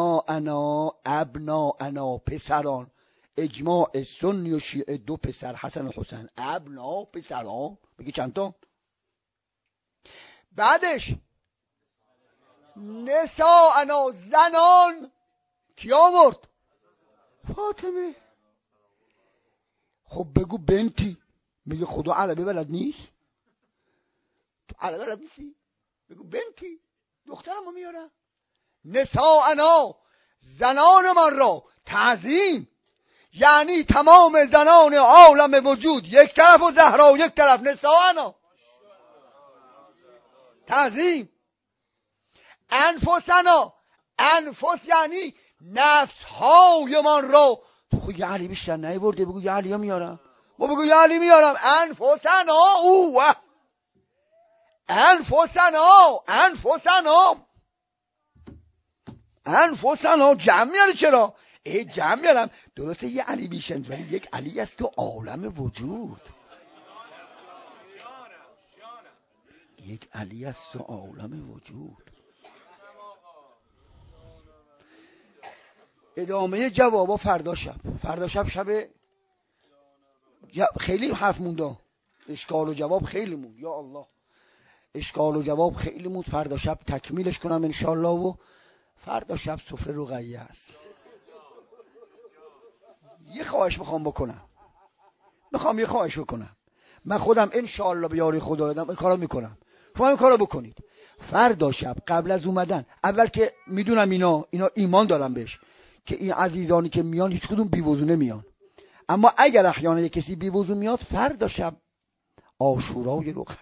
ابناءنا پسران. اجماع سنی و شیعه 2 پسر حسن و حسین. ابنا پسران بگی چند تا؟ بعدش نساءنا زنان. کی آورد؟ فاطمه. خب بگو بنتی. میگه خدا عربی بلد نیست؟ تو عربی بلد نیستی؟ بگو بنتی، دخترمو میارم. نساءنا زنان من را تعظیم، یعنی تمام زنان عالم وجود یک طرف و زهرا یک طرف. نساءنا تعظیم. انفسنا، انفس یعنی نفس های من را. تو خود یه علی بیشتر نیورده، بگو یه علی ها میارم. بگو یه علی میارم. انفسنا اوه انفسنا جمع میاره. چرا؟ جمع میارم. درسته یه علی بیشتر ولی یک علی است تو عالم وجود. یک علی است تو عالم وجود. ادامه جوابا فردا شب خیلی حرف مونده. اشکال و جواب خیلی موند. یا الله، اشکال و جواب خیلی موند. فردا شب تکمیلش کنم انشالله. و فردا شب سفره رقیه است. یه خواهش میخوام یه خواهش بکنم. من خودم انشالله به یاری خدا دادم این کارو میکنم. شما این کارو بکنید. فردا شب قبل از اومدن، اول که میدونم اینا ایمان دارم بهش که این عزیزانی که میان هیچ کدوم بی‌وضو نمیان، اما اگر احیانا یک کسی بی‌وضو میاد فردا شب عاشورای رقیه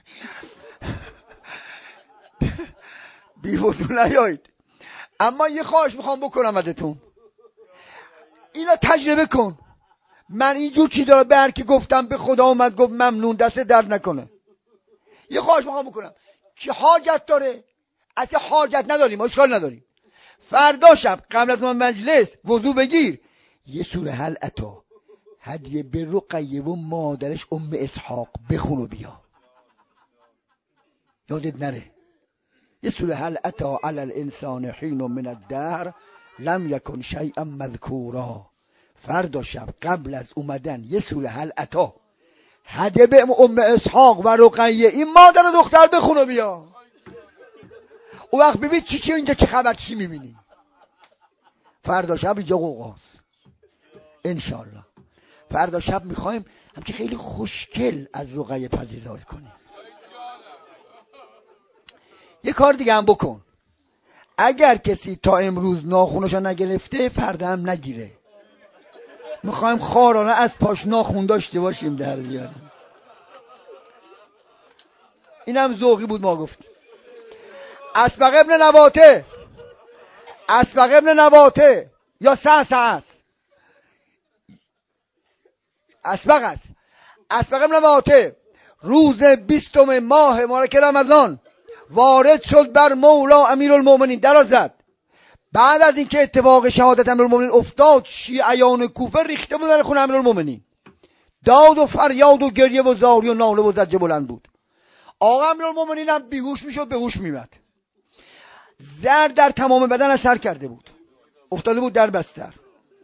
بی‌وضو نیایید. اما یه خواهش میخوام بکنم ازتون، اینا تجربه کن. من اینجور چیزا رو به هر کی گفتم به خدا اومد گفت ممنون، دست درد نکنه. یه خواهش میخوام بکنم که حاجت داره، اصلا حاجت نداریم، اشکال نداریم، فردا شب قبل از مجلس وضو بگیر، یه سوره هل اتا هدیه به رقیه و مادرش اسحاق بخون و بیا، یادت نره. یه سوره هل اتا علی الانسان حین من الدهر لم یکن شیئا مذکورا. فردا شب قبل از اومدن یه سوره هل اتا هدیه به اسحاق و رقیه، این مادر و دختر بخون و بیا. اون وقت ببین چی اینجا چه خبر، چی میبینی. فردا شب اینجا قوقاست انشالله. فردا شب میخوایم همچه خیلی خوشگل از رقیه پذیرایی کنیم. یه کار دیگه هم بکن، اگر کسی تا امروز ناخونشو نگرفته فردا هم نگیره. میخوایم خارانه از پاش ناخون داشته باشیم در بیاریم. اینم ذوقی بود ما گفتیم. اسبق ابن نباته یا سعسع است، اسبق ابن نباته روز 20 ماه مبارک رمضان وارد شد بر مولا امیرالمومنین، در زد. بعد از اینکه اتفاق شهادت امیرالمومنین افتاد، شیعیان کوفه ریخته بودن خون امیرالمومنین، داد و فریاد و گریه و زاری و ناله و زجه بلند بود. آقا امیرالمومنین هم بیهوش میشد، به هوش میمد. زر در تمام بدن اثر کرده بود، افتاده بود در بستر.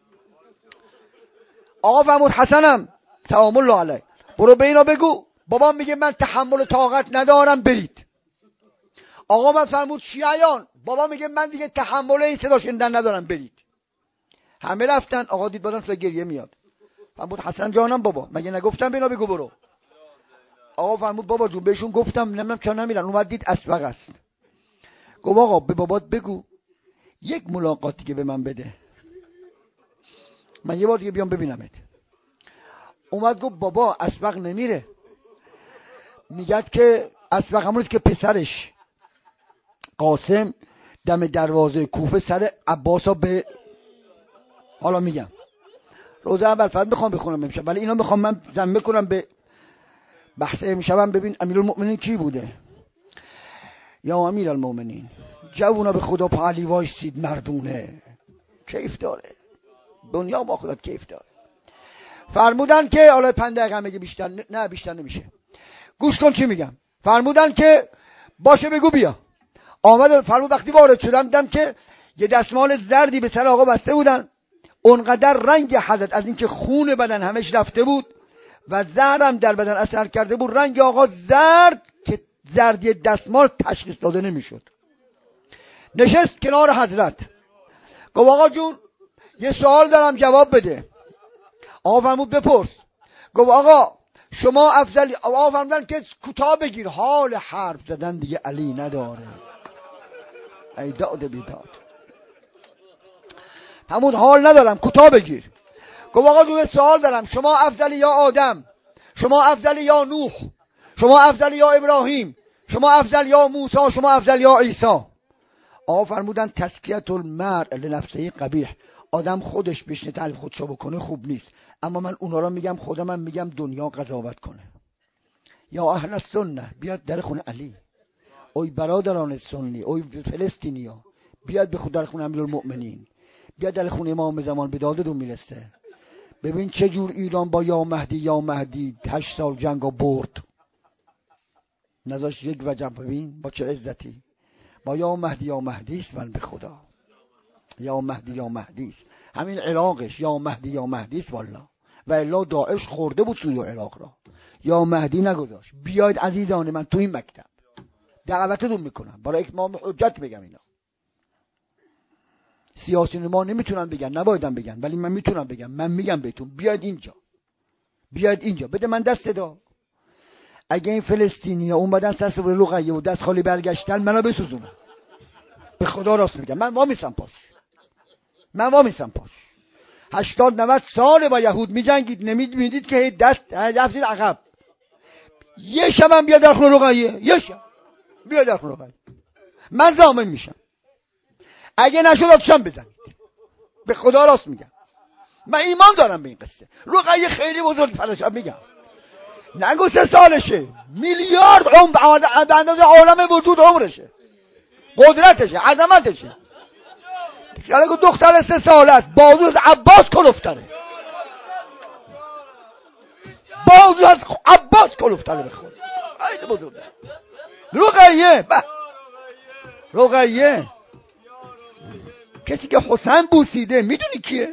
آقا فرمود حسنم سلام الله علیه برو به اینا بگو بابام میگه من تحمل طاقت ندارم، برید. آقا من فرمود شیعیان، بابا میگه من دیگه تحمل این صدا شنیدن ندارم، برید. همه رفتن. آقا دید بازم صدا گریه میاد. فرمود حسن جانم بابا مگه نگفتم به اینا بگو برو. آقا فرمود بابا جون بهشون گفتم نمیدونم چرا نمیرن. اومد دید اسبق است. گفت آقا به بابات بگو یک ملاقاتی که به من بده، من یه بار دیگه بیام ببینمت. اومد گفت بابا اسبق نمیره. میگد که اسبق همونیست که پسرش قاسم دم دروازه کوفه سر عباسا به، حالا میگم روز اول فقط میخوام بخونم امشب، ولی اینا میخوام من ضمه کنم به بحث امشبم. ببین امیرالمؤمنین کی بوده؟ یا امیرالمؤمنین جوونا به خدا پا علی وایسید، مردونه کیف داره، دنیا با آخرت کیف داره. فرمودن که حالا 5 دقیقه میگه، بیشتر نه بیشتر نمیشه، گوش کن چی میگم. فرمودن که باشه بگو بیا. آمد. فرمود وقتی وارد شدم دیدم که یه دستمال زردی به سر آقا بسته بودن، اونقدر رنگ حضرت از اینکه خون بدن همش رفته بود و زهرم در بدن اثر کرده بود، رنگ آقا زرد که زردی دستمال تشخیص داده نمیشد. نشست کنار حضرت، گفت آقا جون یه سوال دارم جواب بده. آقا فرمود بپرس. گفت آقا شما افضلی. آقا فرمودن که کوتاه بگیر، حال حرف زدن دیگه علی نداره. ای داد بیداد. همون حال ندارم، کوتاه بگیر. گفت آقا جون سوال دارم، شما افضلی یا آدم؟ شما افضلی یا نوح؟ شما افضلی یا ابراهیم؟ شما افضل یا موسی؟ شما افضل یا عیسی؟ آقا فرمودن تزکیة المرء لنفسه قبیح، آدم خودش بشینه تعریف خودشو بکنه خوب نیست، اما من اونا رو میگم، خودم من میگم دنیا قضاوت کنه. یا اهل السنه بیاد در خونه علی، اوی برادران سنی، اوی فلسطینیا، بیاد به خود در خونه امیرالمؤمنین، بیاد در خونه امام زمان، به دادتون میرسه. ببین چه جور ایران با یا مهدی 8 سال جنگا برد، نذاش یک وجب. ببین با چه عزتی، با یا مهدی است. من به خدا یا مهدی است، همین عراقش یا مهدی است والله، و الا داعش خورده بود سوی عراق را، یا مهدی نگذاشت. بیاید عزیزان من تو این مکتب دعوتتون میکنم، برای اتمام حجت بگم. اینا سیاسیون ما نمیتونن بگن، نبایدن بگن، ولی من میتونم بگم. من میگم بهتون بیاید اینجا، بیاید اینجا، بده من دست صدا. اگه این فلسطینی ها اومدن دست بر رقیه و دست خالی برگشتن منو بسوزونن. به خدا راست میگم، من وامیستم پاش. 80-90 سال با یهود میجنگید، نمیدید که دست رفتید عقب. یه شبم بیا در خونه رقیه، یه شب بیا در خونه رقیه، من ضامن میشم. اگه نشد آتشم بزنید. به خدا راست میگم، من ایمان دارم به این قصه. رقیه خیلی بزرگ فراشم میگم، نگو 3 سالشه، میلیارد عمر به اندازه عالم وجود عمرشه، قدرتشه، عظمتشه. خیلی که دختر 3 ساله است، بازو از عباس کلفتره، بازو از عباس کلفتره. به خود خیلی بزرگه رقیه. کسی که حسین بوسیده میدونی کیه؟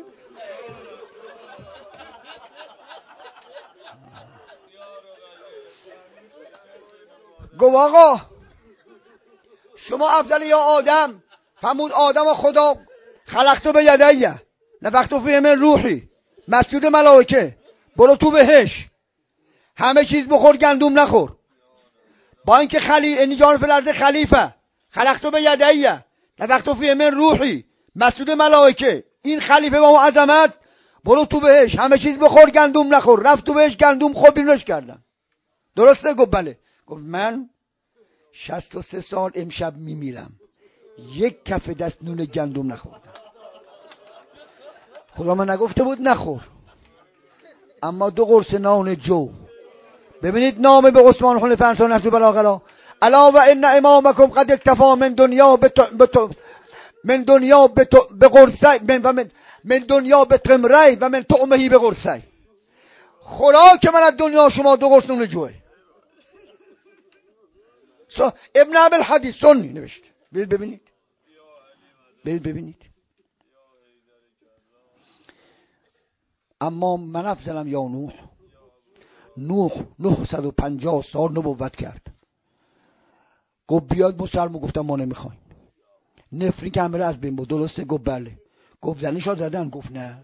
گفت آقا شما افضل یا آدم، فرمود آدم و خدا خلقتو به یدیه نفختو فیه من روحی، مسجود ملائکه، برو تو بهش، همه چیز بخور گندوم نخور. با اینکه انی جان فی الارض خلیفه، خلقتو به یدیه نفختو فیه من روحی، مسجود ملائکه، این خلیفه با اون عظمت، برو تو بهش، همه چیز بخور گندوم نخور. رفت تو بهش، گندوم خود بیرونش کردن. درسته؟ گفت بله. گفت من 63 سال امشب میمیرم، یک کف دست نون گندم نخوردم. خدا من نگفته بود نخور، اما 2 قرص نان جو. ببینید نامه به عثمان خلیفه فرسان نفس بلاغلا، الا و ان امامکم قد اکتفا من دنیا به قرصی من دنیا به تمری و من طعمهی به قرصی. خوراک من از دنیا شما 2 قرص نون جوه. ابن ابی الحدیث سنی نوشته. برید ببینید. اما من افضلم یا نوح 950 سال نبوت کرد. گفت بیاد مسلمان، گفتم ما نمیخوایم. نفری که همه از بین بود. درسته؟ گفت بله. گفت زنیشا زدن؟ گفت نه.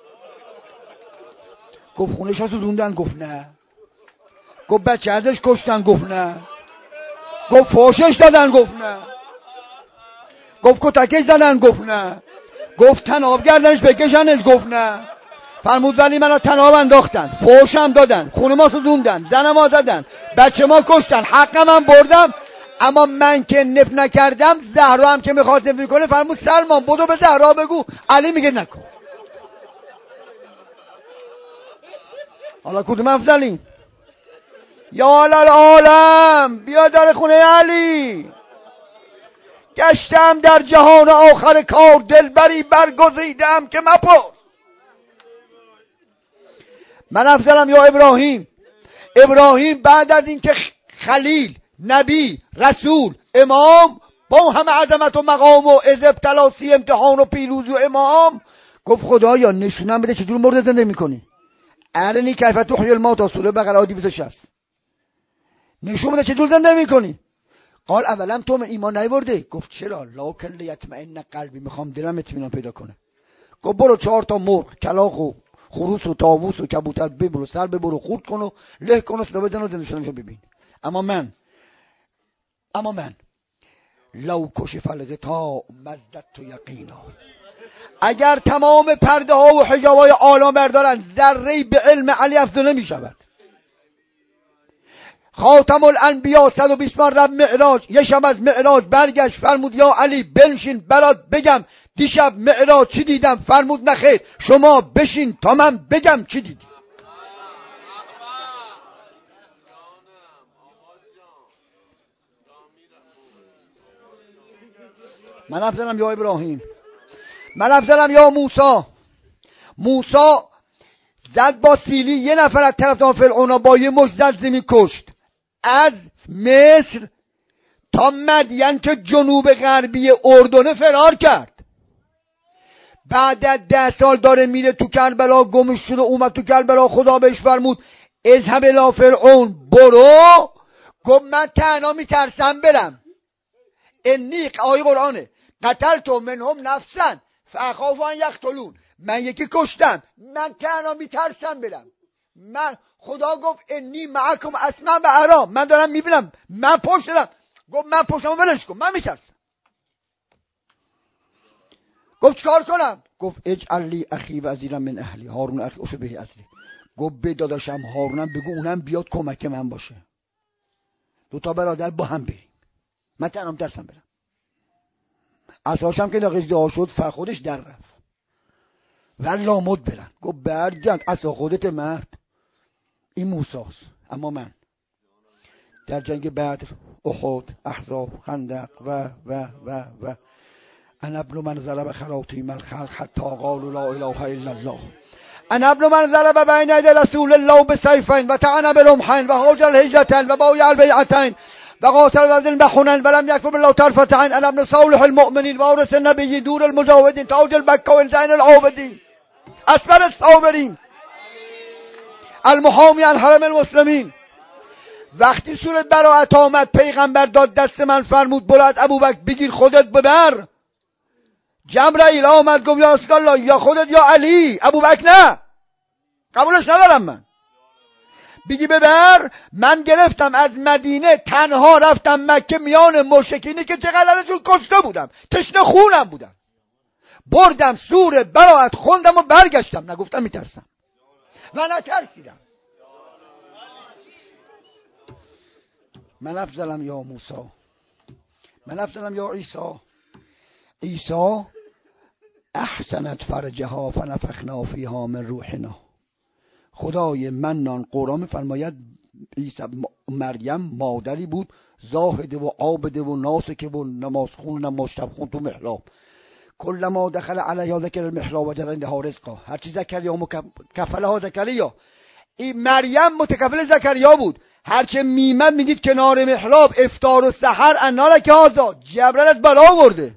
گفت خونشا سوزوندن؟ گفت نه. گفت بچه ازش کشتن؟ گفت نه. گفت فوشش دادن؟ گفت نه. گفت کتکش زدن؟ گفت نه. گفت تناب گردنش بکشنش؟ گفت نه. فرمود ولی منو تناب انداختن، فوشم دادن، خونه ما سوزوندن، زن ما زدن، بچه ما کشتن، حقم هم بردم، اما من که نف نکردم. زهرا هم که میخواست نفی کنه، فرمود سلمان بدو به زهرا بگو. علی میگه نکن. حالا کدوم افضلین؟ یا العالم بیا در خونه علی. گشتم در جهان آخر کار، دلبری برگزیدم که مپرس. من افضلم یا ابراهیم بعد از این که خلیل، نبی، رسول، امام، با همه عظمت و مقام و ابتلاسی، امتحان و پیروزی و امام، گفت خدایا نشونم بده چجور مرده زنده میکنی. ارنی کیف تحیی الموتی، سوره بقره 260. نشون بده چجور زنده میکنی. قال اولم تو من ایمان نیورده؟ گفت چرا؟ لکن لیطمئن قلبی، میخوام دلم اطمینان پیدا کنه. گفت برو 4 تا مرغ، کلاغ و خروس و طاووس و کبوتر ببرو، سر ببرو، خورد کن و له کن و صدا بزن و زنده شدنشو ببین. اما من لو کشف الغطاء مزددت یقینا، اگر تمام پرده ها و حجاب های عالم بردارن، ذره به علم علی افزوده نمی شود. خاتم الانبیا 120 بار رب معراج، یه شب از معراج برگشت، فرمود یا علی بنشین برات بگم دیشب معراج چی دیدم. فرمود نخیر، شما بشین تا من بگم چی دیدی. من افضلم یا ابراهیم. من افضلم یا موسی زد با سیلی، یه نفر از طرفدار فرعون با یه مشت زد زمین کشت. از مصر تا مدین که جنوب غربی اردن فرار کرد. بعد از 10 سال داره میره تو کربلا، گمش شده، اومد تو کربلا. خدا بهش فرمود اذهب الی فرعون، برو. گفت من تنها میترسم برم. انی آیه قرآنه، قتلت منهم نفسا فاخاف ان یقتلون، من یکی کشتم، من تنها میترسم برم. من خدا گفت انی معکم اسمع و ارا، من دارم میبینم، من پشت دارم. گفت من پشتم ولش کن، من میترسم. گفت چیکار کنم؟ گفت اجعل لی اخی وزیرا من اهلی هارون اخی اشد به اصلی. گفت به داداشم هارونم بگو اونم بیاد کمک من باشه، 2 برادر با هم بریم، من تنهام ترسم برم. اساسم که اجدها شد خودش در رفت و لامد برن. گفت برگرد اسا خودت مرد، این موساست. اما من در جنگ بدر، احد، احزاب، خندق و انا ابن من ضرب خراطیم الخلق حتی قالوا لا اله الا الله. انا ابن من ضرب بین یدی رسول الله بسیفین و طعن برمحین و هاجر الهجرتین و بایع البیعتین و قاتل بدر بحنین ولم یکفر بالله طرفة عین. انا ابن صالح المؤمنین وارث النبی دور المجاهدین تاج المکه و زین العابدین اصغر الصابرین المحامی الحرم المسلمین. وقتی سورت براءت آمد پیغمبر داد دست من، فرمود برو از ابوبکر بگیر خودت ببر. جبرائیل آمد گفت یا رسول الله یا خودت یا علی. ابوبکر نه، قبولش ندارم من، بگی ببر. من گرفتم از مدینه تنها رفتم مکه، میان مشرکینی که چقدرشون کشته بودم، تشنه خونم بودم، بردم سوره براءت خوندم و برگشتم، نگفتم میترسم و نترسیدم. من افضلم یا موسی، من افضلم یا عیسی احسنت فرجها فنفخنا فیها من روحنا. خدای منان قرآن فرماید عیسی مریم مادری بود زاهده و عابده و ناسکه و نماز خون و نماز شب خون تو محراب. کلما دخل علیها ذکر المحراب وجد عندها رزقا. هرچی زکریا مکفلها زکریا، این مریم متکفل زکریا بود. هرچه میمد میدید کنار محراب افطار و سحر انالک هازا، جبرئیل از بالا آورده.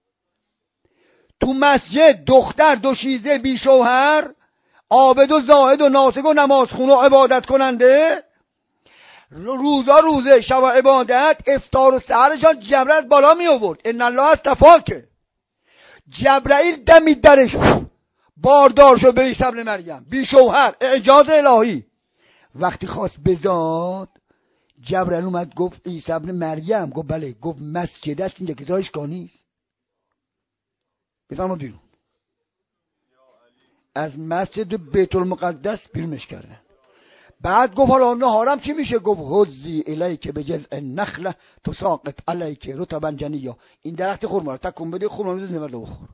تو مسجد دختر دوشیزه بی شوهر، عابد و زاهد و ناسک و نماز خون و عبادت کننده، روزا روزه شب عبادت، افطار و سحرشان جبرئیل از بالا می آورد. ان الله اصطفاک. جبرئیل دمید درش، باردار شد به عیسی ابن مریم بی شوهر، اعجاز الهی. وقتی خواست بزاد جبرئیل اومد گفت عیسی ابن مریم، گفت بله، گفت مسجد است اینجا که جایشگاه نیست، بفرما بیرون. از مسجد بیت المقدس بیرونش کردن. بعد گفت حالا نهارم چی میشه؟ گفت هزی الیک بجذع النخله تساقط علیک رطبا جنیا. این درخت خرما رو تکون بده، خرما میز نورد بخور.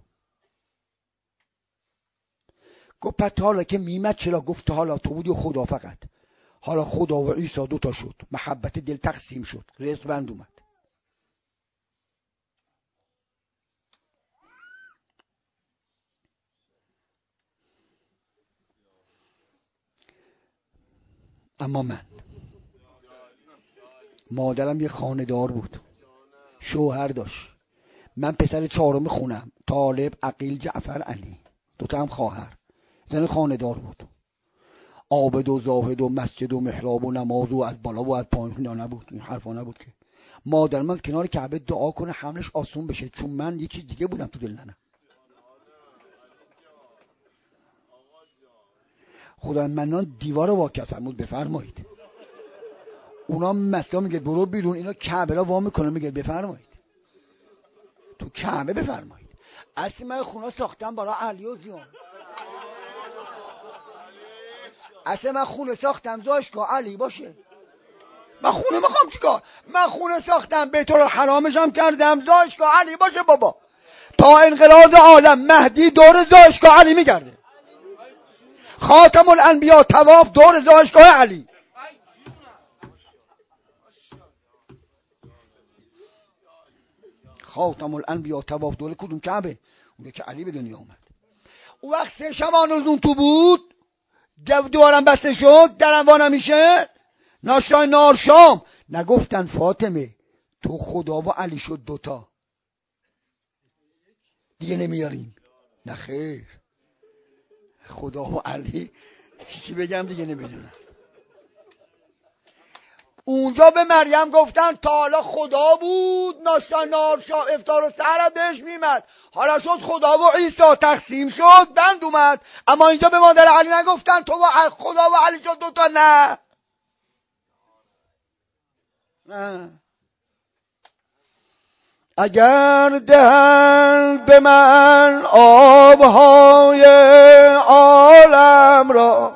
گفت پس حالا که میمد چرا؟ گفت حالا تو بودی خدا فقط، حالا خدا و عیسی 2 تا شد، محبت دل تقسیم شد، رزق بند اومد. اما من مادرم یه خانه‌دار بود، شوهر داشت. من پسر 4 خونم، طالب، عقیل، جعفر، علی، 2 تا هم خواهر. زن خانه‌دار بود، عابد و زاهد و مسجد و محراب و نماز و از بالا و از پایین نبود، این حرفا نبود که. مادرم از کنار کعبه دعا کنه حملش آسون بشه، چون من یکی دیگه بودم تو دل ننم. خدا منان دیوار واکه فرمود بفرمایید. اونا مسیحا میگه برو بیرون، اینا کعبه را وا میکنه میگه بفرمایید تو کعبه بفرمایید. اصلا من خونه ساختم برای علی و زیان، اصلا من خونه ساختم زاشگاه علی باشه. من خونه میخوام چیکار؟ من خونه ساختم بیت الحرامش هم کردم زاشگاه علی باشه بابا. تا انقراض عالم مهدی دور زاشگاه علی میگرده، خاتم الانبیا طواف دور زاشگاه علی. خاتم الانبیا طواف دور کدوم کعبه؟ اون که علی به دنیا اومد. اون وقت 3 شبانه روز اون تو بود، دوارم بسته شد، درم وا نمیشه، ناشتای نار شام. نگفتن فاطمه تو خدا و علی شد 2 تا دیگه نمیاریم؟ نه خیر، خدا و علی چی بگم دیگه نمیدونم. اونجا به مریم گفتن تا حالا خدا بود ناشتا نهار افطار و سحر بهش میمد، حالا شد خدا و عیسی تقسیم شد بند اومد. اما اینجا به مادر علی نگفتن تو و خدا و علی شد دوتا، نه. اگر دهند به من آبهای عالم را،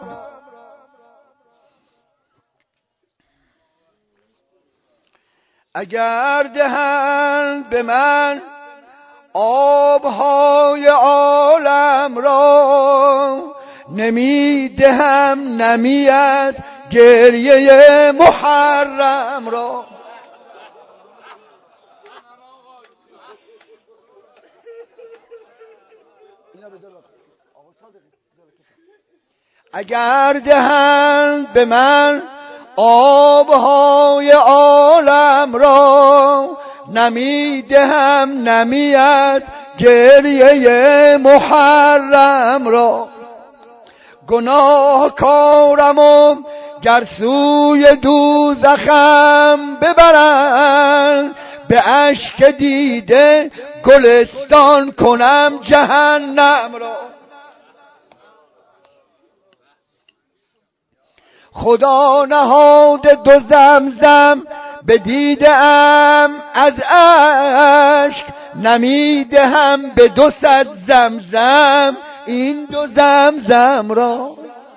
اگر دهند به من آبهای عالم را، نمیدهم نمی از گریه محرم را. اگر دهند به من آبهای عالم را، نمیدهم نمی از گریه محرم را. گناه کارم و گر سوی دوزخم ببرند، به اشک دیده گلستان کنم جهنم را. خدا نهاد دو زمزم به دیدم از اشک، نمیدهم به 200 زمزم این 2 زمزم را.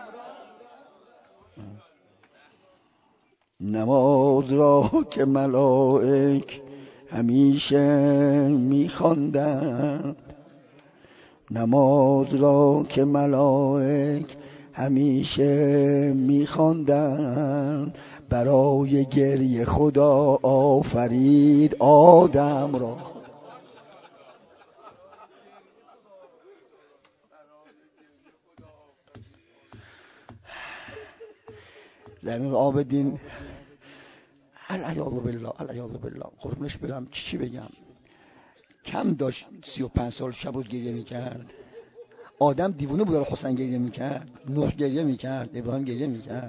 نماز را که ملائک همیشه می‌خواندند، نماز را که ملائک همیشه می‌خواندند، برای گریه خدا آفرید آدم را. زمین عابدین العیاذ بالله العیاذ بالله قربونش برم چی بگم، کم داشت 35 سال شب روز گریه میکرد. آدم دیوونه بود داره حسین گریه میکرد، نوح گریه میکرد، ابراهیم گریه میکرد.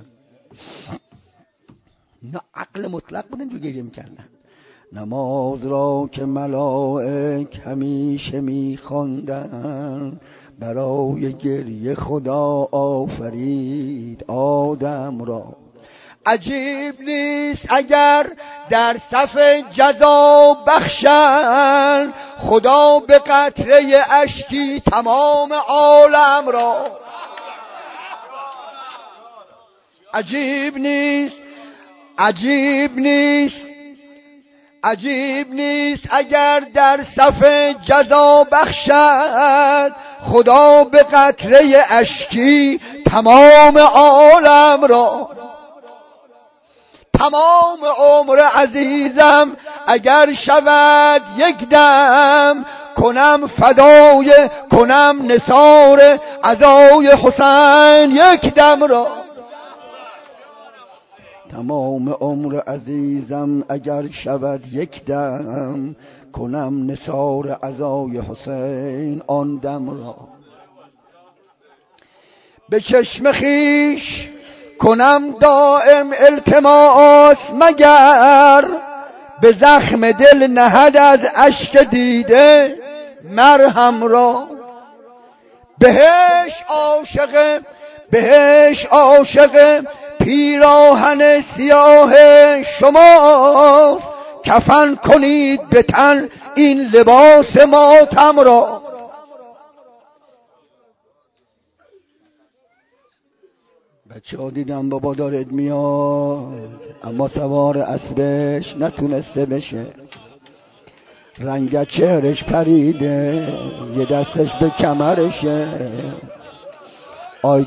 نه عقل مطلق بود اینجور گریه میکردن. نماز را که ملائک همیشه میخواندن، برای گریه خدا آفرید آدم را. عجیب نیست اگر در صف جزا بخشن، خدا به قطره اشکی تمام عالم را. عجیب نیست عجیب نیست عجیب نیست اگر در صف جزا بخشد، خدا به قطره اشکی تمام عالم را. تمام عمر عزیزم اگر شود یک دم، کنم فدای کنم نثار عزای حسین یک دم را. تمام عمر عزیزم اگر شود یک دم، کنم نثار عزای حسین آن دم را. به چشم خیش کنم دائم التماس، مگر به زخم دل نهد از اشک دیده مرهم را. بهش عاشق پیراهن سیاه شماست، کفن کنید به تن این لباس ماتم را. بچه ها دیدم بابا دارد میاد، اما سوار اسبش نتونسته بشه، رنگ چهرش پریده، یه دستش به کمرشه. آی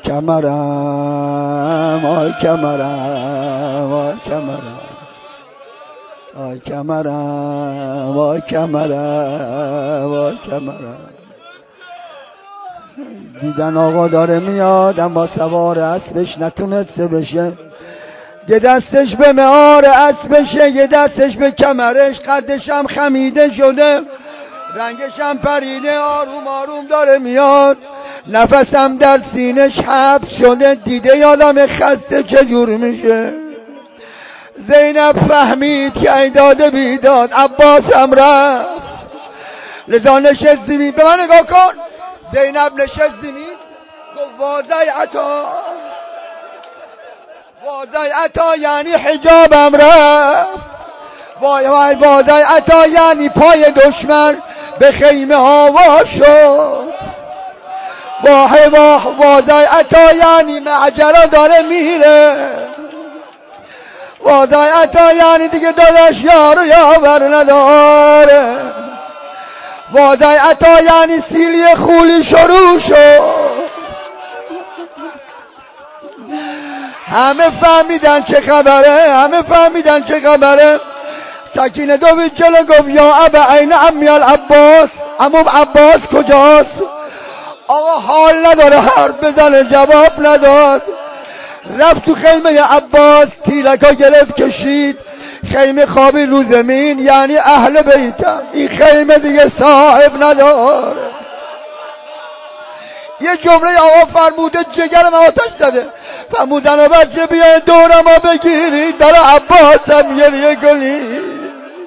کمرم آی کمرم آی کمرم آی کمرم آی کمرم آی کمرم. دیدن آقا داره میاد اما سوار اسبش نتونسته بشه، یه دستش به مهار اسبشه، یه دستش به کمرش، قدش هم خمیده شده، رنگش هم پریده، آروم آروم داره میاد، نفسم در سینش حبس شده. دیده یادم خسته چجور میشه، زینب فهمید که این داده بیداد عباس هم رفت، لذا نشست زمین. به من نگاه کن، زینب نشست زمین گفت وازای عطا، وازای عطا یعنی حجابم رفت، وای وای وازای عطا یعنی پای دشمن به خیمه هوا شد، وای وای وازای عطا یعنی معجرا داره میره، وازای عطا یعنی دیگه داداش یارو یاور نداره، وازای عطا یعنی سیلی خولی شروع شد. همه فهمیدن چه خبره، همه فهمیدن چه خبره. سکینه دوید جلو گفت یا ابا عین عمی العباس، عموم عباس کجاست؟ آقا حال نداره حرف بزنه، جواب نداد. رفت تو خیمه عباس، تیرکا گرفت کشید، خیمه خوابی رو زمین، یعنی اهل بیتم این خیمه دیگه صاحب نداره. یه جمله آقا فرموده جگرم آتش زده، فرمودن بچه بیاین دورم ها بگیرید، در عباسم گریه کنید.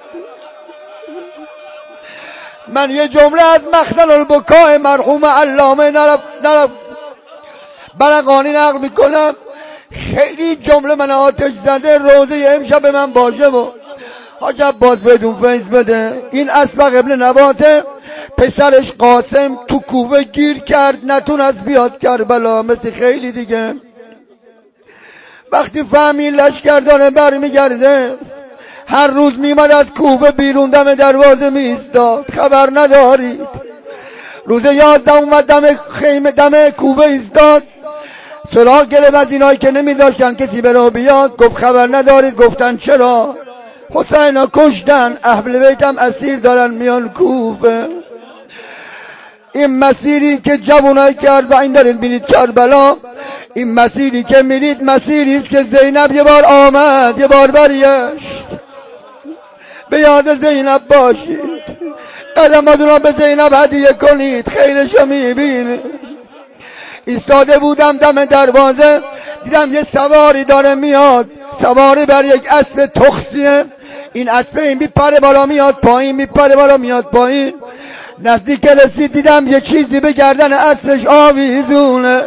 من یه جمله از مخزن البکاء مرحوم علامه نرف برقانی نقل میکنم، خیلی جمله من آتش زده، روزه امشب من باشه و حاج عباس بدون فیض بده. این اسبق ابن نباته، پسرش قاسم تو کوفه گیر کرد، نتونست بیاد کربلا، مثل خیلی دیگه. وقتی فهمید لشکردانه برمیگرده، هر روز میمد از کوفه بیرون دم دروازه میستاد، خبر ندارید. روز 11 اومد دم خیمه دم کوفه ایستاد، سراغ گرفت از اینایی که نمیذاشتن کسی برا بیاد، گفت خبر ندارید؟ گفتن چرا؟ حسین کشتن، اهل بیتم اسیر دارن میان کوفه. این مسیری که جوانای کرد و این دارید بینید کربلا، این مسیری که میرید مسیری است که زینب یه بار آمد یه بار برگشت. به یاد زینب باشید، قدماتون را به زینب هدیه کنید، خیرشو میبینید. ایستاده بودم دم دروازه، دیدم یه سواری داره میاد، سواری بر یک اسب تخصیه. این اسب این میپره بالا میاد پایین، میپره بالا میاد پایین. نزدیک رسید دیدم یه چیزی به گردن اسبش آویزونه.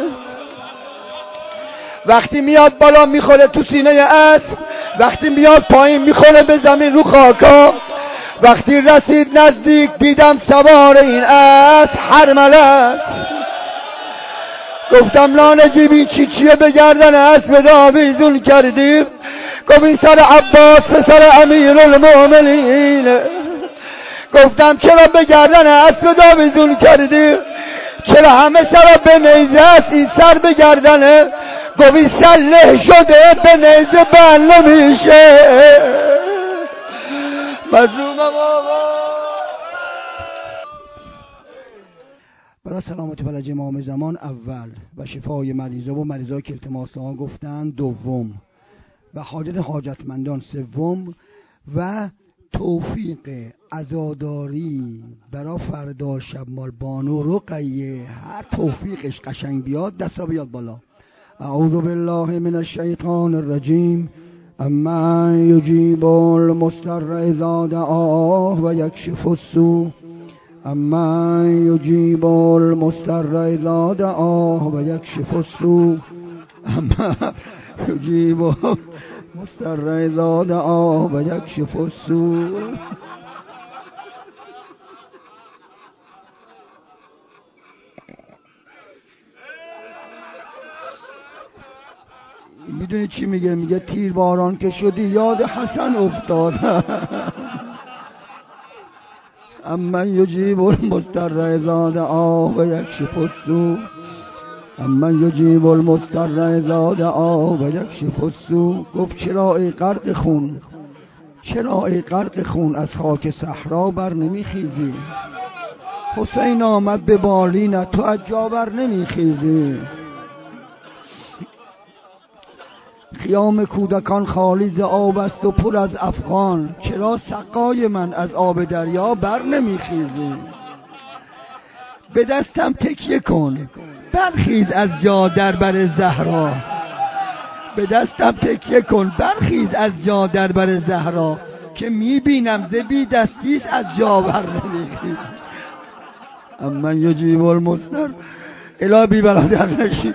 وقتی میاد بالا میخوره تو سینه اسب، وقتی میاد پایین میخوره به زمین رو خاکا. وقتی رسید نزدیک دیدم سوار این اسب حرمله است. گفتم لانجی بین چیه به گردن اسب آویزون کردی؟ گفت این سر عباس پسر امیرالمومنین. گفتم چرا به گردن اسب آویزون کردی؟ چرا همه سر به نیزه است، این سر به گردنه؟ گفت این سر له شده به نیزه بند نمیشه. مظلومم آقا. برای سلامت فلج امام زمان اول و شفای مریضا و مریضایی که التماس ها گفتن دوم، و حاجت حاجتمندان سوم، و توفیق عزاداری برای فردا شب مال بانو رقیه، هر توفیقش قشنگ بیاد دستا بیاد بالا. اعوذ بالله من الشیطان الرجیم. اما یجیب المضطر اذا دعاه و یکشف السوء. اما یجیب المضطر اذا دعاه و یکشف السوء. اما یجیب المضطر اذا دعاه و یکشف السوء. میدونی چی میگه؟ میگه تیر باران که شدی یاد حسن افتاد. اما یجیب المضطر اذا دعاه و یکشف السوء. اما یجیب المضطر اذا دعاه و یکشف السوء. گفت چرا ای غرق خون، چرا ای غرق خون از خاک صحرا بر نمیخیزی؟ حسین آمد به بالین تو از جا بر نمیخیزی. خیام کودکان خالی ز آب است و پر از افغان، چرا سقای من از آب دریا بر نمیخیزی؟ به دستم تکیه کن برخیز از جا در بر زهرا، به دستم تکیه کن برخیز از جا در بر زهرا که میبینم ز بی دستیست از جا بر نمیخیز. امن یجیب المضطر الا بی برادر نشید.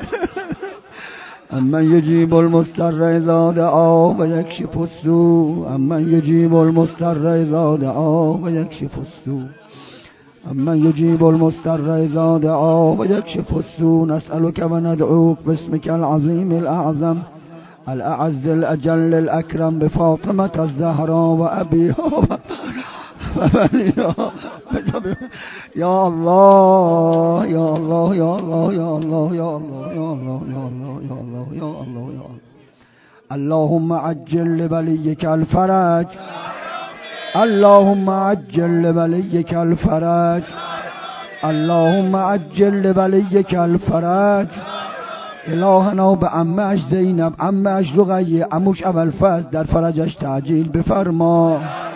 امن یجیب المضطر اذا دعا و یکشف السوء. امن یجیب المضطر اذا دعا و یکشف السوء. امن یجیب المضطر اذا دعا و یکشف السوء. نسألك و ندعوك باسمك العظیم الاعظم الاعز الاجل الاکرم بفاطمة الزهراء و ابیها و بنیها. یا الله یا الله یا الله یا الله یا الله یا الله یا الله یا الله یا الله یا الله. اللهم عجل لوليك الفرج. اللهم عجل لوليك الفرج. اللهم عجل لوليك الفرج. الهنا به عمه‌اش زینب، عمه‌اش رقیه، عموش ابوالفضل در فرجش تعجیل بفرما.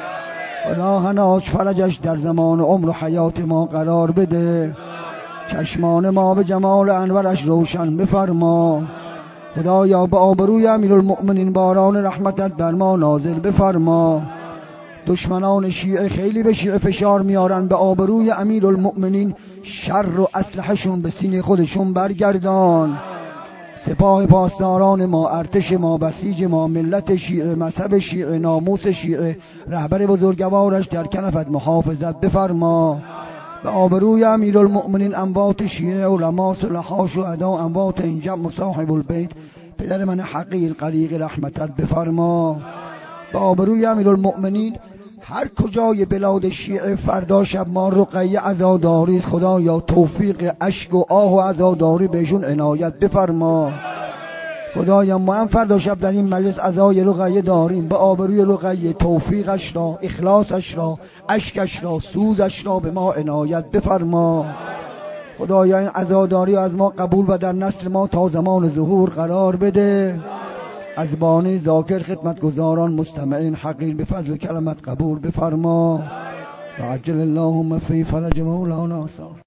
الهناش فرجش در زمان عمر و حیات ما قرار بده. چشمان ما به جمال انورش روشن بفرما. خدایا به آبروی امیرالمؤمنین باران رحمتت بر ما نازل بفرما. دشمنان شیعه خیلی به شیعه فشار میارن، به آبروی امیرالمؤمنین شر و اسلحه‌شون به سینه خودشون برگردان. سپاه پاسداران ما، ارتش ما، بسیج ما، ملت شیعه، مذهب شیعه، ناموس شیعه، رهبر بزرگوارش در کنفت محافظت بفرما. به آبروی امیرالمؤمنین اموات شیعه، علما، صلحا، شهدا، اموات این جمع صاحب البیت، پدر من حقیر غریق رحمتت بفرما. به آبروی امیرالمؤمنین هر کجای بلاد شیعه فردا شب ما رقیه عزاداری است، خدایا توفیق اشک و آه و عزاداری بهشون عنایت بفرما. خدایا ما هم فردا شب در این مجلس عزای رقیه داریم، به آبروی رقیه توفیقش را، اخلاصش را، اشکش را، سوزش را به ما عنایت بفرما. خدایا این عزاداری از ما قبول و در نسل ما تا زمان ظهور قرار بده. از بانی ذاکر خدمتگزاران مستمعین حقیر به فضل کلمت قبول بفرما. و عجل اللهم فی فرج مولانا.